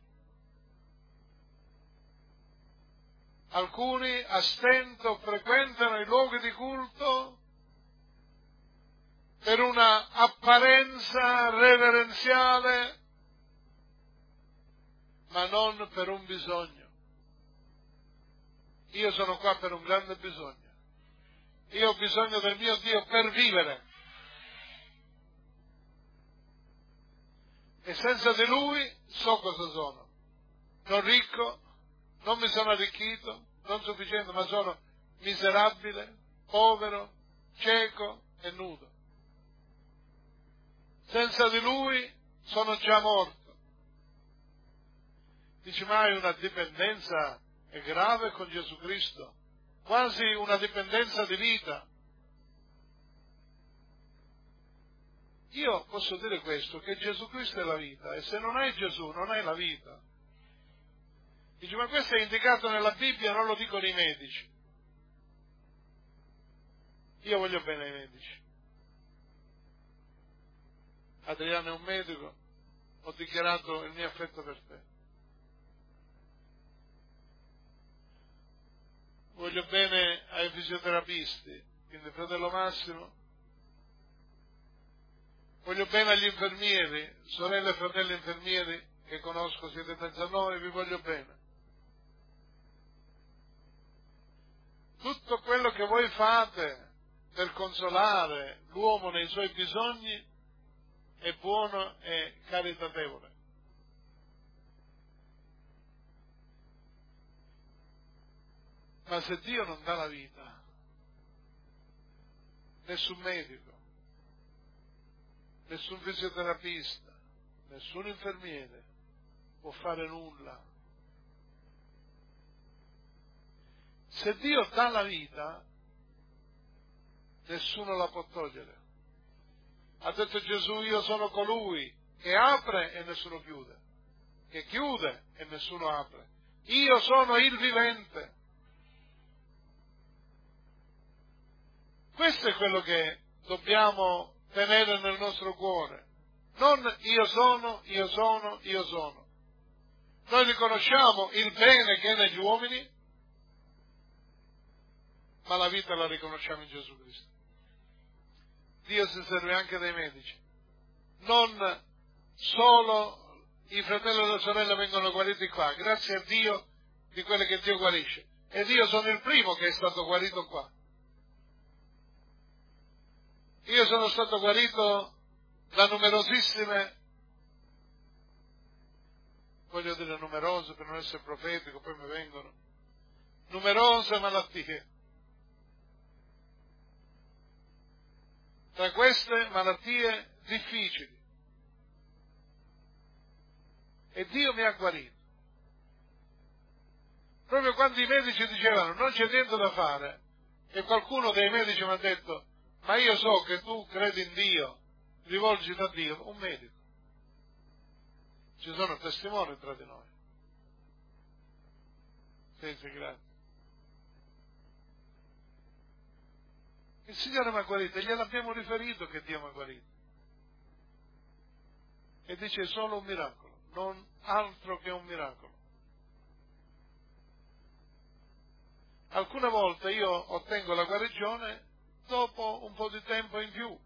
Alcuni a stento frequentano i luoghi di culto per una apparenza reverenziale, ma non per un bisogno. Io sono qua per un grande bisogno. Io ho bisogno del mio Dio per vivere. E senza di Lui so cosa sono. Non ricco, non mi sono arricchito, non sufficiente, ma sono miserabile, povero, cieco e nudo. Senza di Lui sono già morto. Dici, ma hai una dipendenza è grave con Gesù Cristo, quasi una dipendenza di vita. Io posso dire questo, che Gesù Cristo è la vita, e se non hai Gesù non hai la vita. Dice, ma questo è indicato nella Bibbia, non lo dicono i medici. Io voglio bene ai medici. Adriano è un medico, ho dichiarato il mio affetto per te. Voglio bene ai fisioterapisti, quindi fratello Massimo. Voglio bene agli infermieri, sorelle e fratelli infermieri che conosco, siete in mezzo a noi, vi voglio bene. Tutto quello che voi fate per consolare l'uomo nei suoi bisogni è buono e caritatevole. Ma se Dio non dà la vita, nessun medico, nessun fisioterapista, nessun infermiere può fare nulla. Se Dio dà la vita, nessuno la può togliere. Ha detto Gesù, io sono colui che apre e nessuno chiude, che chiude e nessuno apre. Io sono il vivente. Questo è quello che dobbiamo tenere nel nostro cuore. Non io sono, io sono, io sono. Noi riconosciamo il bene che è negli uomini, ma la vita la riconosciamo in Gesù Cristo. Dio si serve anche dei medici. Non solo i fratelli e le sorelle vengono guariti qua, grazie a Dio di quelle che Dio guarisce. Ed io sono il primo che è stato guarito qua. Io sono stato guarito da numerosissime, voglio dire numerose per non essere profetico, poi mi vengono, numerose malattie. Tra queste malattie difficili. E Dio mi ha guarito. Proprio quando i medici dicevano non c'è niente da fare, e qualcuno dei medici mi ha detto ma io so che tu credi in Dio, rivolgiti a Dio, un medico. Ci sono testimoni tra di noi. Sì, grazie. Il Signore mi ha guarito e gliel'abbiamo riferito che Dio mi ha guarito. E dice solo un miracolo, non altro che un miracolo. Alcune volte io ottengo la guarigione dopo un po' di tempo in più.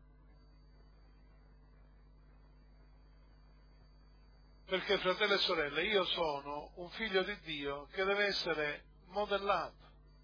Perché, fratelli e sorelle, io sono un figlio di Dio che deve essere modellato.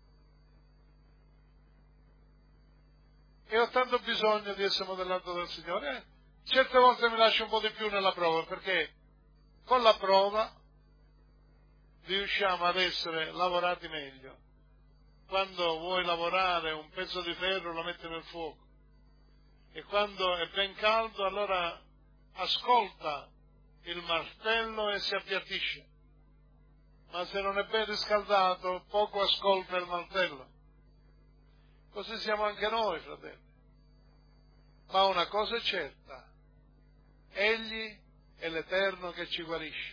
E ho tanto bisogno di essere modellato dal Signore. Certe volte mi lascio un po' di più nella prova, perché con la prova riusciamo ad essere lavorati meglio. Quando vuoi lavorare un pezzo di ferro lo metti nel fuoco. E quando è ben caldo allora ascolta il martello e si appiattisce. Ma se non è ben riscaldato, poco ascolta il martello. Così siamo anche noi, fratelli. Ma una cosa è certa, Egli è l'Eterno che ci guarisce.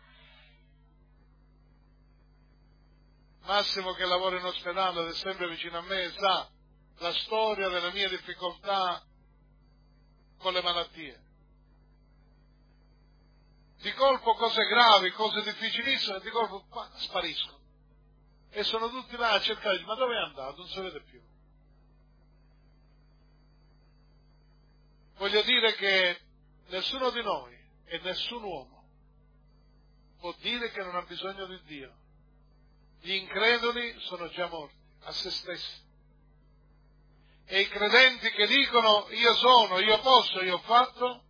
Massimo, che lavora in ospedale ed è sempre vicino a me, sa la storia delle mie difficoltà con le malattie. Di colpo cose gravi, cose difficilissime, di colpo spariscono. E sono tutti là a cercare, ma dove è andato? Non si vede più. Voglio dire che nessuno di noi e nessun uomo può dire che non ha bisogno di Dio. Gli increduli sono già morti a se stessi. E i credenti che dicono io sono, io posso, io ho fatto,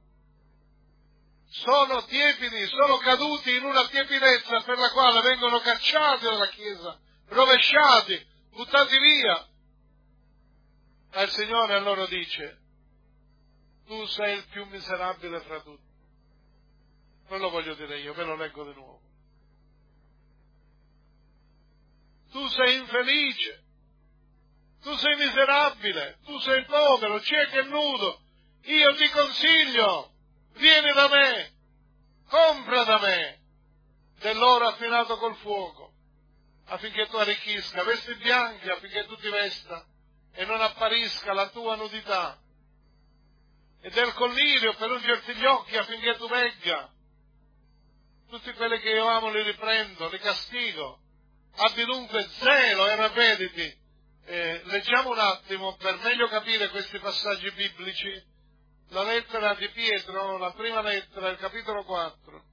sono tiepidi, sono caduti in una tiepidezza per la quale vengono cacciati dalla Chiesa, rovesciati, buttati via. Ma il Signore a loro dice, tu sei il più miserabile fra tutti. Non lo voglio dire io, ve lo leggo di nuovo. tu sei infelice, tu sei miserabile, tu sei povero, cieco e nudo, io ti consiglio, vieni da me, compra da me dell'oro affinato col fuoco, affinché tu arricchisca, vesti bianchi affinché tu ti vesta e non apparisca la tua nudità, e del collirio per ungerti gli occhi affinché tu vegga. Tutti quelli che io amo li riprendo, li castigo. Abbi dunque zelo e ravvediti. Leggiamo un attimo per meglio capire questi passaggi biblici la lettera di Pietro, la prima lettera, il capitolo 4.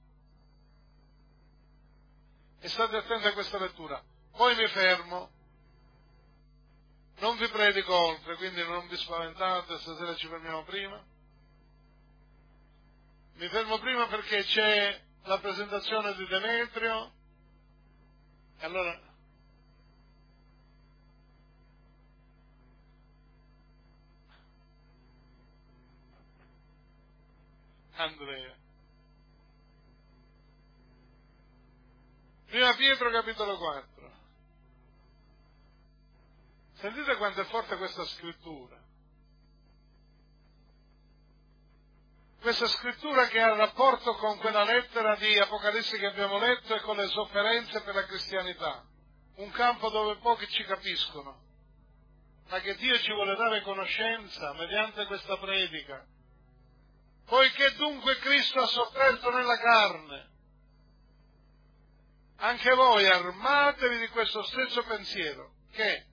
E state attenti a questa lettura. Poi mi fermo, non vi predico oltre, quindi non vi spaventate, stasera ci fermiamo prima. Mi fermo prima perché c'è la presentazione di Demetrio, e allora Andrea. Prima Pietro capitolo 4. Sentite quanto è forte questa scrittura. Questa scrittura che ha rapporto con quella lettera di Apocalisse che abbiamo letto e con le sofferenze per la cristianità. Un campo dove pochi ci capiscono, ma che Dio ci vuole dare conoscenza mediante questa predica. Poiché dunque Cristo ha sofferto nella carne, anche voi armatevi di questo stesso pensiero, che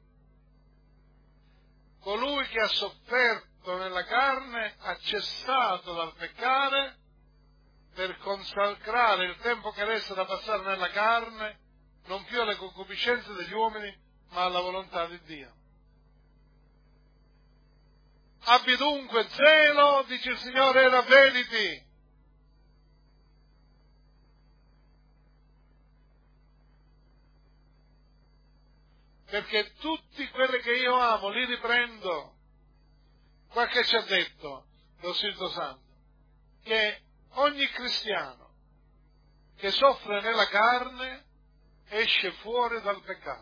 colui che ha sofferto nella carne ha cessato dal peccare per consacrare il tempo che resta da passare nella carne non più alle concupiscenze degli uomini ma alla volontà di Dio. Abbi dunque zelo, dice il Signore, e ravvediti. Perché tutti quelli che io amo li riprendo. Qualche ci ha detto, lo Spirito Santo, che ogni cristiano che soffre nella carne esce fuori dal peccato.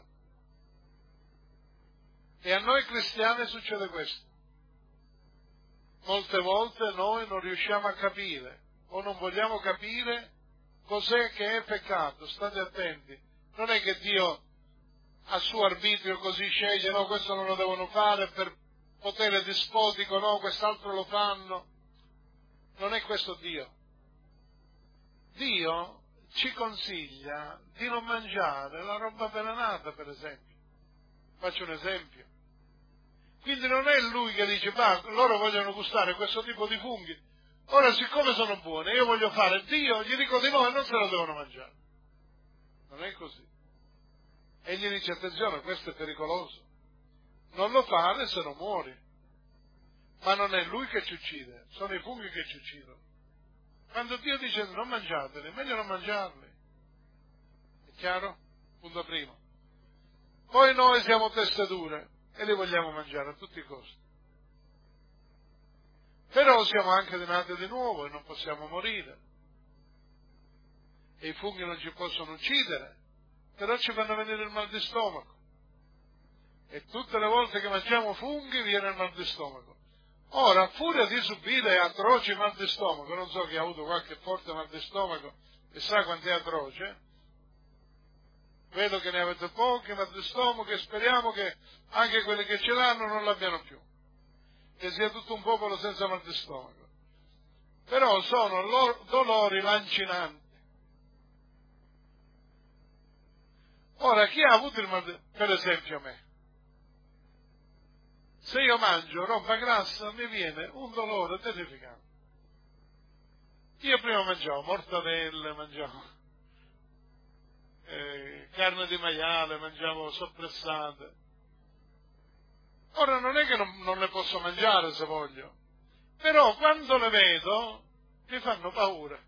E a noi cristiani succede questo. Molte volte noi non riusciamo a capire o non vogliamo capire cos'è che è peccato. State attenti. Non è che Dio a suo arbitrio così sceglie, no, questo non lo devono fare per potere dispotico, no, quest'altro lo fanno. Non è questo Dio. Dio ci consiglia di non mangiare la roba avvelenata, per esempio. Faccio un esempio. Quindi non è Lui che dice, ma loro vogliono gustare questo tipo di funghi, ora siccome sono buoni, io voglio fare Dio, gli dico di no e non se lo devono mangiare. Non è così. E gli dice, attenzione, questo è pericoloso. Non lo fare se non muori. Ma non è Lui che ci uccide, sono i funghi che ci uccidono. Quando Dio dice non mangiateli, è meglio non mangiarli. È chiaro? Punto primo. Poi noi siamo teste dure e li vogliamo mangiare a tutti i costi. Però siamo anche nati di nuovo e non possiamo morire. E i funghi non ci possono uccidere, però ci fanno venire il mal di stomaco. E tutte le volte che mangiamo funghi viene il mal di stomaco. Ora, a furia di subire atroci mal di stomaco, non so chi ha avuto qualche forte mal di stomaco e sa quanto è atroce, vedo che ne avete pochi mal di stomaco e speriamo che anche quelli che ce l'hanno non l'abbiano più, che sia tutto un popolo senza mal di stomaco. Però sono dolori lancinanti. Ora, chi ha avuto il mal di stomaco, per esempio me, se io mangio roba grassa mi viene un dolore terrificante. Io prima mangiavo mortadelle, mangiavo carne di maiale, mangiavo soppressate. Ora non è che non le posso mangiare se voglio, però quando le vedo mi fanno paura.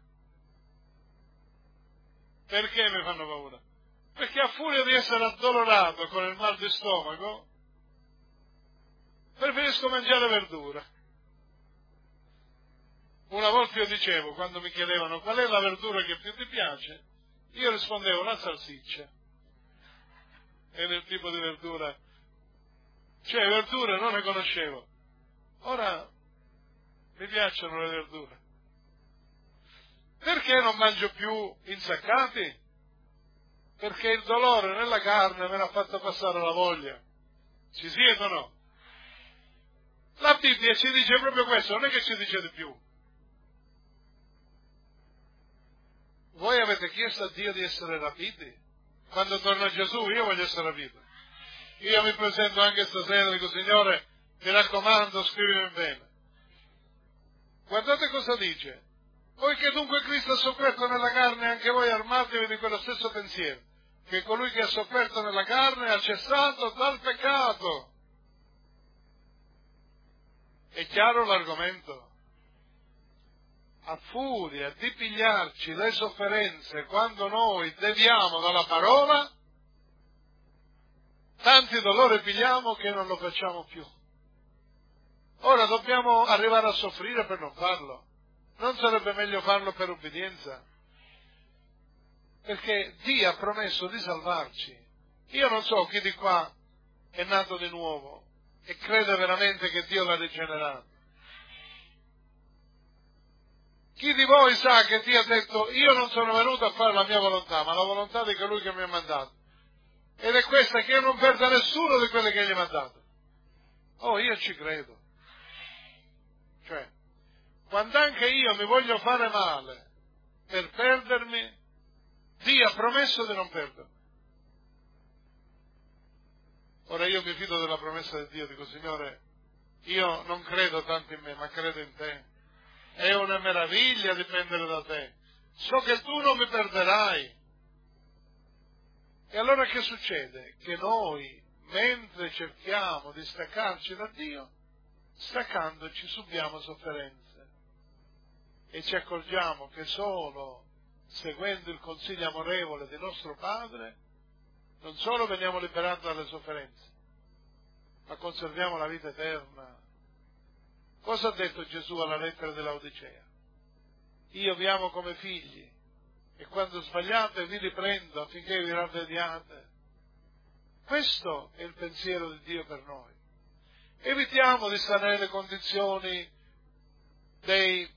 Perché mi fanno paura? Perché a furia di essere addolorato con il mal di stomaco, preferisco mangiare verdura. Una volta io dicevo, quando mi chiedevano qual è la verdura che più ti piace, io rispondevo la salsiccia. e nel tipo di verdura. Cioè, verdure non ne conoscevo. Ora mi piacciono le verdure. Perché non mangio più insaccati? Perché il dolore nella carne me l'ha fatto passare la voglia. Ci siete o no? La Bibbia ci dice proprio questo, non è che ci dice di più. Voi avete chiesto a Dio di essere rapiti? Quando torna Gesù, io voglio essere rapito. Io mi presento anche stasera e dico, Signore, mi raccomando, scrivimi bene. Guardate cosa dice. Poiché dunque Cristo ha sofferto nella carne, anche voi armatevi di quello stesso pensiero, che colui che ha sofferto nella carne ha cessato dal peccato. È chiaro l'argomento? A furia di pigliarci le sofferenze quando noi deviamo dalla parola, tanti dolori pigliamo che non lo facciamo più. Ora dobbiamo arrivare a soffrire per non farlo. Non sarebbe meglio farlo per obbedienza? Perché Dio ha promesso di salvarci. Io non so chi di qua è nato di nuovo e crede veramente che Dio l'ha rigenerato. Chi di voi sa che Dio ha detto, io non sono venuto a fare la mia volontà, ma la volontà di colui che mi ha mandato. Ed è questa, che io non perda nessuno di quelli che gli ha mandato. Oh, io ci credo. Cioè, quando anche io mi voglio fare male per perdermi, Dio ha promesso di non perdermi. Ora io mi fido della promessa di Dio, dico, Signore, io non credo tanto in me, ma credo in te. È una meraviglia dipendere da te. So che tu non mi perderai. E allora che succede? Che noi, mentre cerchiamo di staccarci da Dio, staccandoci subiamo sofferenze. E ci accorgiamo che solo seguendo il consiglio amorevole di nostro Padre, non solo veniamo liberati dalle sofferenze, ma conserviamo la vita eterna. Cosa ha detto Gesù alla lettera dell'Odicea? Io vi amo come figli, e quando sbagliate vi riprendo affinché vi ravvediate. Questo è il pensiero di Dio per noi. Evitiamo di stare nelle condizioni dei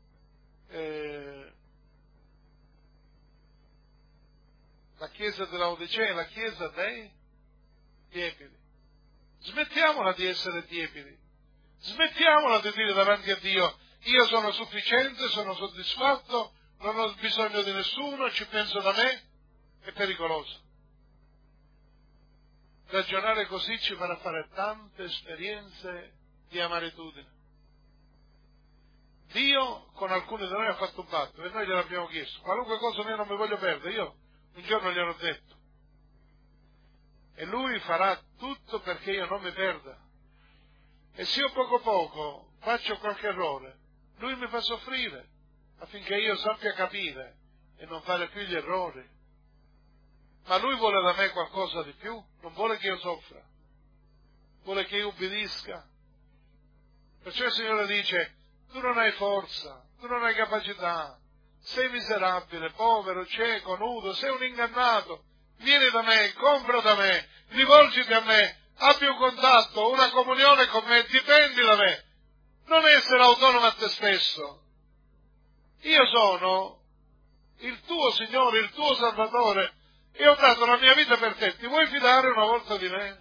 la chiesa dell'Odicea, la chiesa dei tiepidi. Smettiamola di essere tiepidi. Smettiamola di dire davanti a Dio, io sono sufficiente, sono soddisfatto, non ho bisogno di nessuno, ci penso da me. È pericoloso. Ragionare così ci farà fare tante esperienze di amaritudine. Dio con alcuni di noi ha fatto un patto e noi gliel'abbiamo chiesto. Qualunque cosa io non mi voglio perdere, io un giorno gliel'ho detto. E Lui farà tutto perché io non mi perda. E se io poco poco faccio qualche errore, Lui mi fa soffrire affinché io sappia capire e non fare più gli errori. Ma Lui vuole da me qualcosa di più, non vuole che io soffra, vuole che io ubbidisca. Perciò il Signore dice, tu non hai forza, tu non hai capacità, sei miserabile, povero, cieco, nudo, sei un ingannato, vieni da me, compra da me, rivolgiti a me, abbi un contatto, una comunione con me, dipendi da me, non essere autonomo a te stesso. Io sono il tuo Signore, il tuo Salvatore, e ho dato la mia vita per te, ti vuoi fidare una volta di me?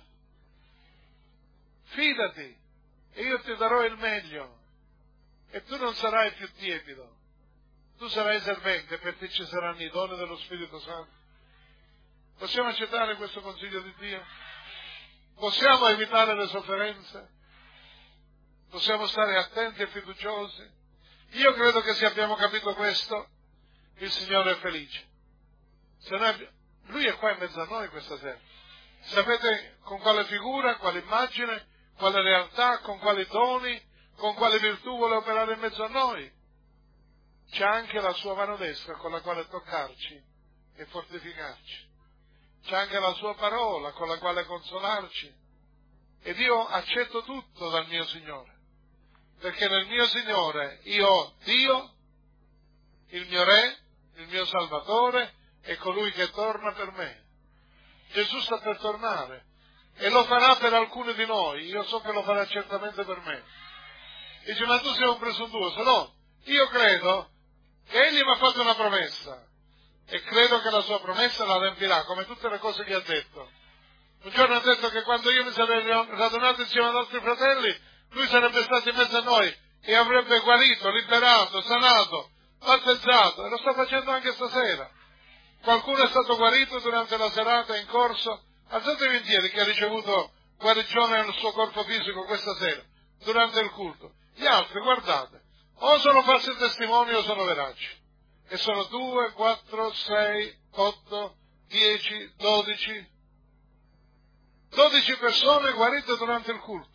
Fidati, e io ti darò il meglio, e tu non sarai più tiepido, tu sarai servente, perché ci saranno i doni dello Spirito Santo. Possiamo accettare questo consiglio di Dio? Possiamo evitare le sofferenze? Possiamo stare attenti e fiduciosi? Io credo che se abbiamo capito questo, il Signore è felice. Se noi, Lui è qua in mezzo a noi questa sera. Sapete con quale figura, quale immagine, quale realtà, con quali doni, con quale virtù vuole operare in mezzo a noi? C'è anche la sua mano destra con la quale toccarci e fortificarci. C'è anche la sua parola con la quale consolarci. Ed io accetto tutto dal mio Signore, perché nel mio Signore io ho Dio, il mio Re, il mio Salvatore e colui che torna per me. Gesù sta per tornare e lo farà per alcuni di noi. Io so che lo farà certamente per me. Dice, ma tu sei un presuntuoso? No, io credo che Egli mi ha fatto una promessa e credo che la sua promessa la adempirà, come tutte le cose che ha detto. Un giorno ha detto che quando io mi sarei radunato insieme ad altri fratelli, Lui sarebbe stato in mezzo a noi e avrebbe guarito, liberato, sanato, battezzato, e lo sta facendo anche stasera. Qualcuno è stato guarito durante la serata in corso? Alzatevi in piedi chi ha ricevuto guarigione nel suo corpo fisico questa sera, durante il culto. Gli altri, guardate, o sono falsi testimoni o sono veraci. E sono 2, 4, 6, 8, 10, 12. 12 persone guarite durante il culto.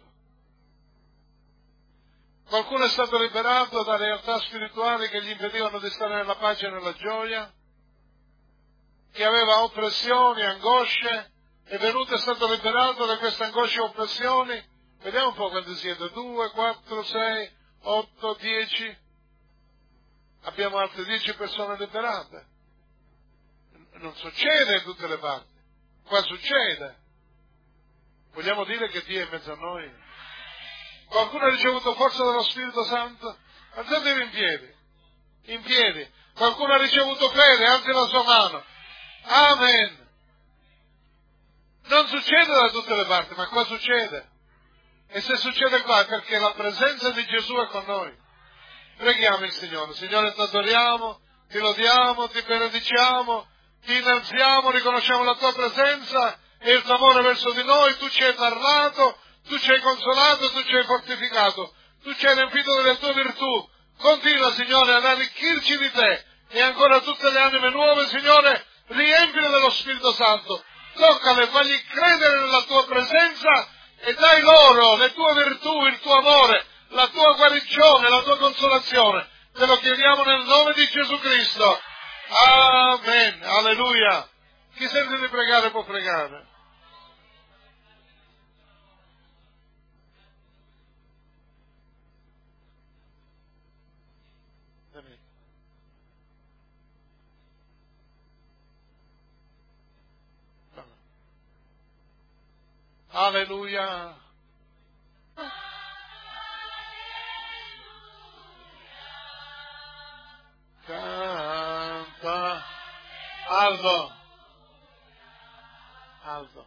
Qualcuno è stato liberato da realtà spirituali che gli impedivano di stare nella pace e nella gioia, che aveva oppressioni, angosce, è venuto e è stato liberato da queste angosce e oppressioni. Vediamo un po' quanti siete, 2, 4, 6, 8, 10. Abbiamo altre 10 persone liberate. Non succede in tutte le parti, qua succede. Vogliamo dire che Dio è in mezzo a noi? Qualcuno ha ricevuto forza dello Spirito Santo? Alzatevi in piedi, in piedi. Qualcuno ha ricevuto fede? Alzi la sua mano. Amen. Non succede da tutte le parti, ma qua succede. E se succede qua è perché la presenza di Gesù è con noi. Preghiamo il Signore. Signore, ti adoriamo, ti lodiamo, ti benediciamo, ti innalziamo, riconosciamo la tua presenza e il tuo amore verso di noi. Tu ci hai parlato, tu ci hai consolato, tu ci hai fortificato, tu ci hai riempito delle tue virtù. Continua, Signore, ad arricchirci di te e ancora tutte le anime nuove, Signore, riempile dello Spirito Santo. Toccale, fagli credere nella tua presenza e dai loro le tue virtù, il tuo amore, la tua guarigione, la tua consolazione. Te lo chiediamo nel nome di Gesù Cristo. Amen. Alleluia. Chi sente di pregare può pregare. Alleluia. Canta. Aldo. Aldo.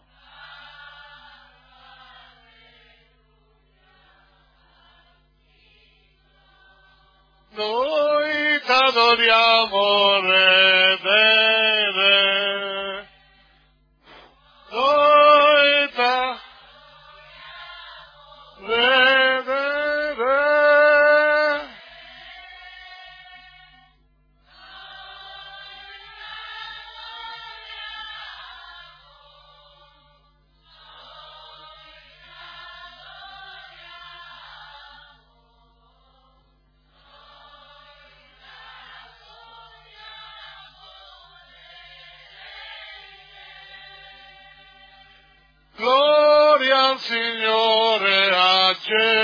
Noi t'adoriamo, Redere. Noi t'adoriamo. Gloria al Signore, a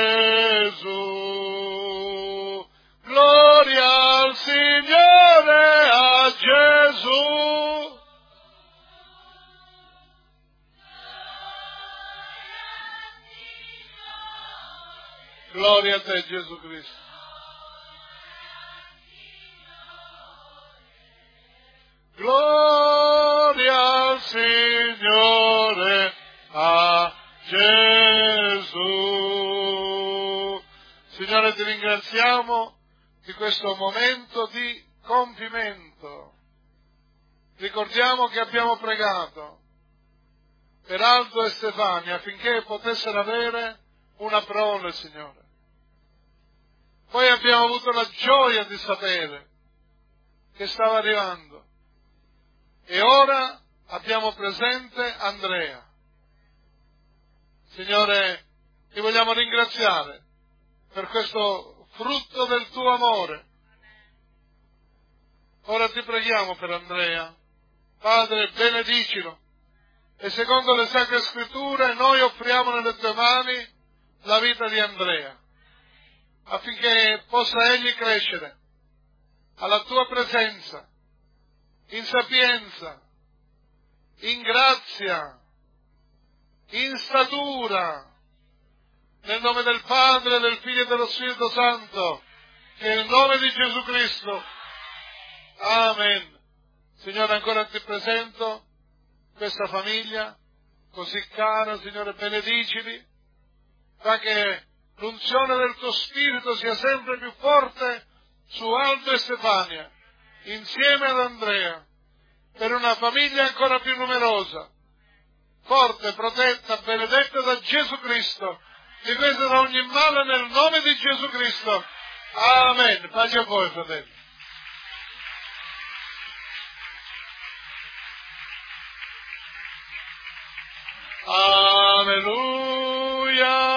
Gesù. Gloria al Signore, a Gesù. Gloria a te, Gesù Cristo. Gloria al Signore, a Gesù. Signore, ti ringraziamo di questo momento di compimento. Ricordiamo che abbiamo pregato per Aldo e Stefania affinché potessero avere una prole, Signore. Poi abbiamo avuto la gioia di sapere che stava arrivando e ora abbiamo presente Andrea. Signore, ti vogliamo ringraziare per questo frutto del tuo amore. Ora ti preghiamo per Andrea. Padre, benedicilo. E secondo le Sacre Scritture noi offriamo nelle tue mani la vita di Andrea, affinché possa egli crescere alla tua presenza, in sapienza, in grazia, in statura, nel nome del Padre, del Figlio e dello Spirito Santo, che è il nome di Gesù Cristo. Amen. Signore, ancora ti presento questa famiglia così cara, Signore, benedicili, fa che l'unzione del tuo Spirito sia sempre più forte su Aldo e Stefania, insieme ad Andrea, per una famiglia ancora più numerosa, forte, protetta, benedetta da Gesù Cristo, difesa da ogni male nel nome di Gesù Cristo. Amen. Pace a voi, fratelli. Alleluia.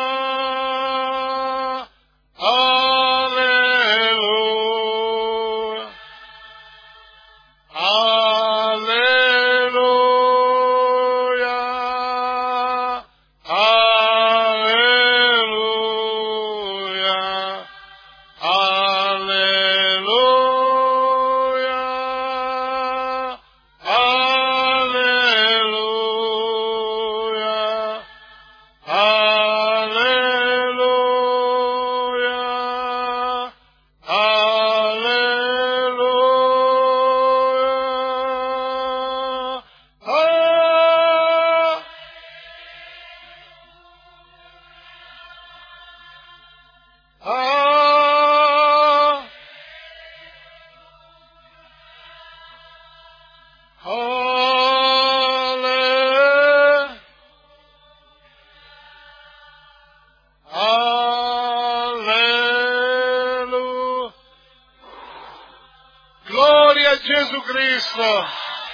Gloria a Gesù Cristo.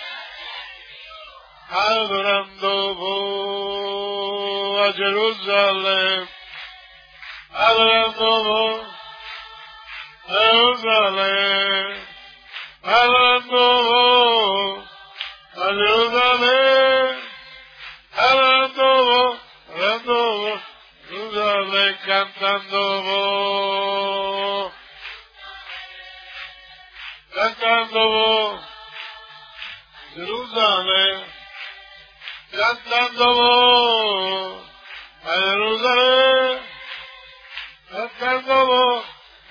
Adorando voi a Gerusalemme, adorando voi a Gerusalemme, adorando voi a Gerusalemme, adorando voi, Gerusalemme, cantando voi, Gerusalemme, cantando voi a Gerusalemme, cantando voi,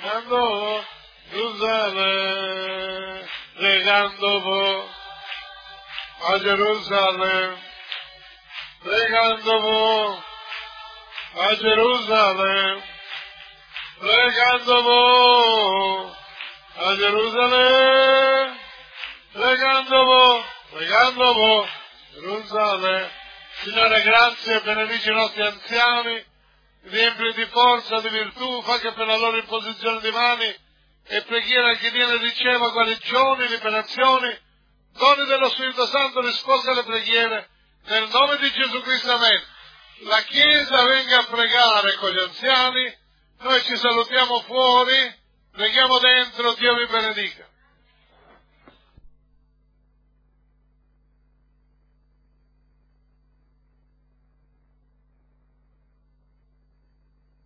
Gerusalemme, pregando voi a Gerusalemme, pregando voi a Gerusalemme, pregando voi a Gerusalemme, pregando voi, Gerusalemme. Signore, grazie e benedici i nostri anziani, riempli di forza, di virtù, fa che per la loro imposizione di mani e preghiera che Dio ne riceva guarigioni, liberazioni, doni dello Spirito Santo, risposte alle preghiere, nel nome di Gesù Cristo, amen. La Chiesa venga a pregare con gli anziani, noi ci salutiamo fuori, preghiamo dentro, Dio vi benedica.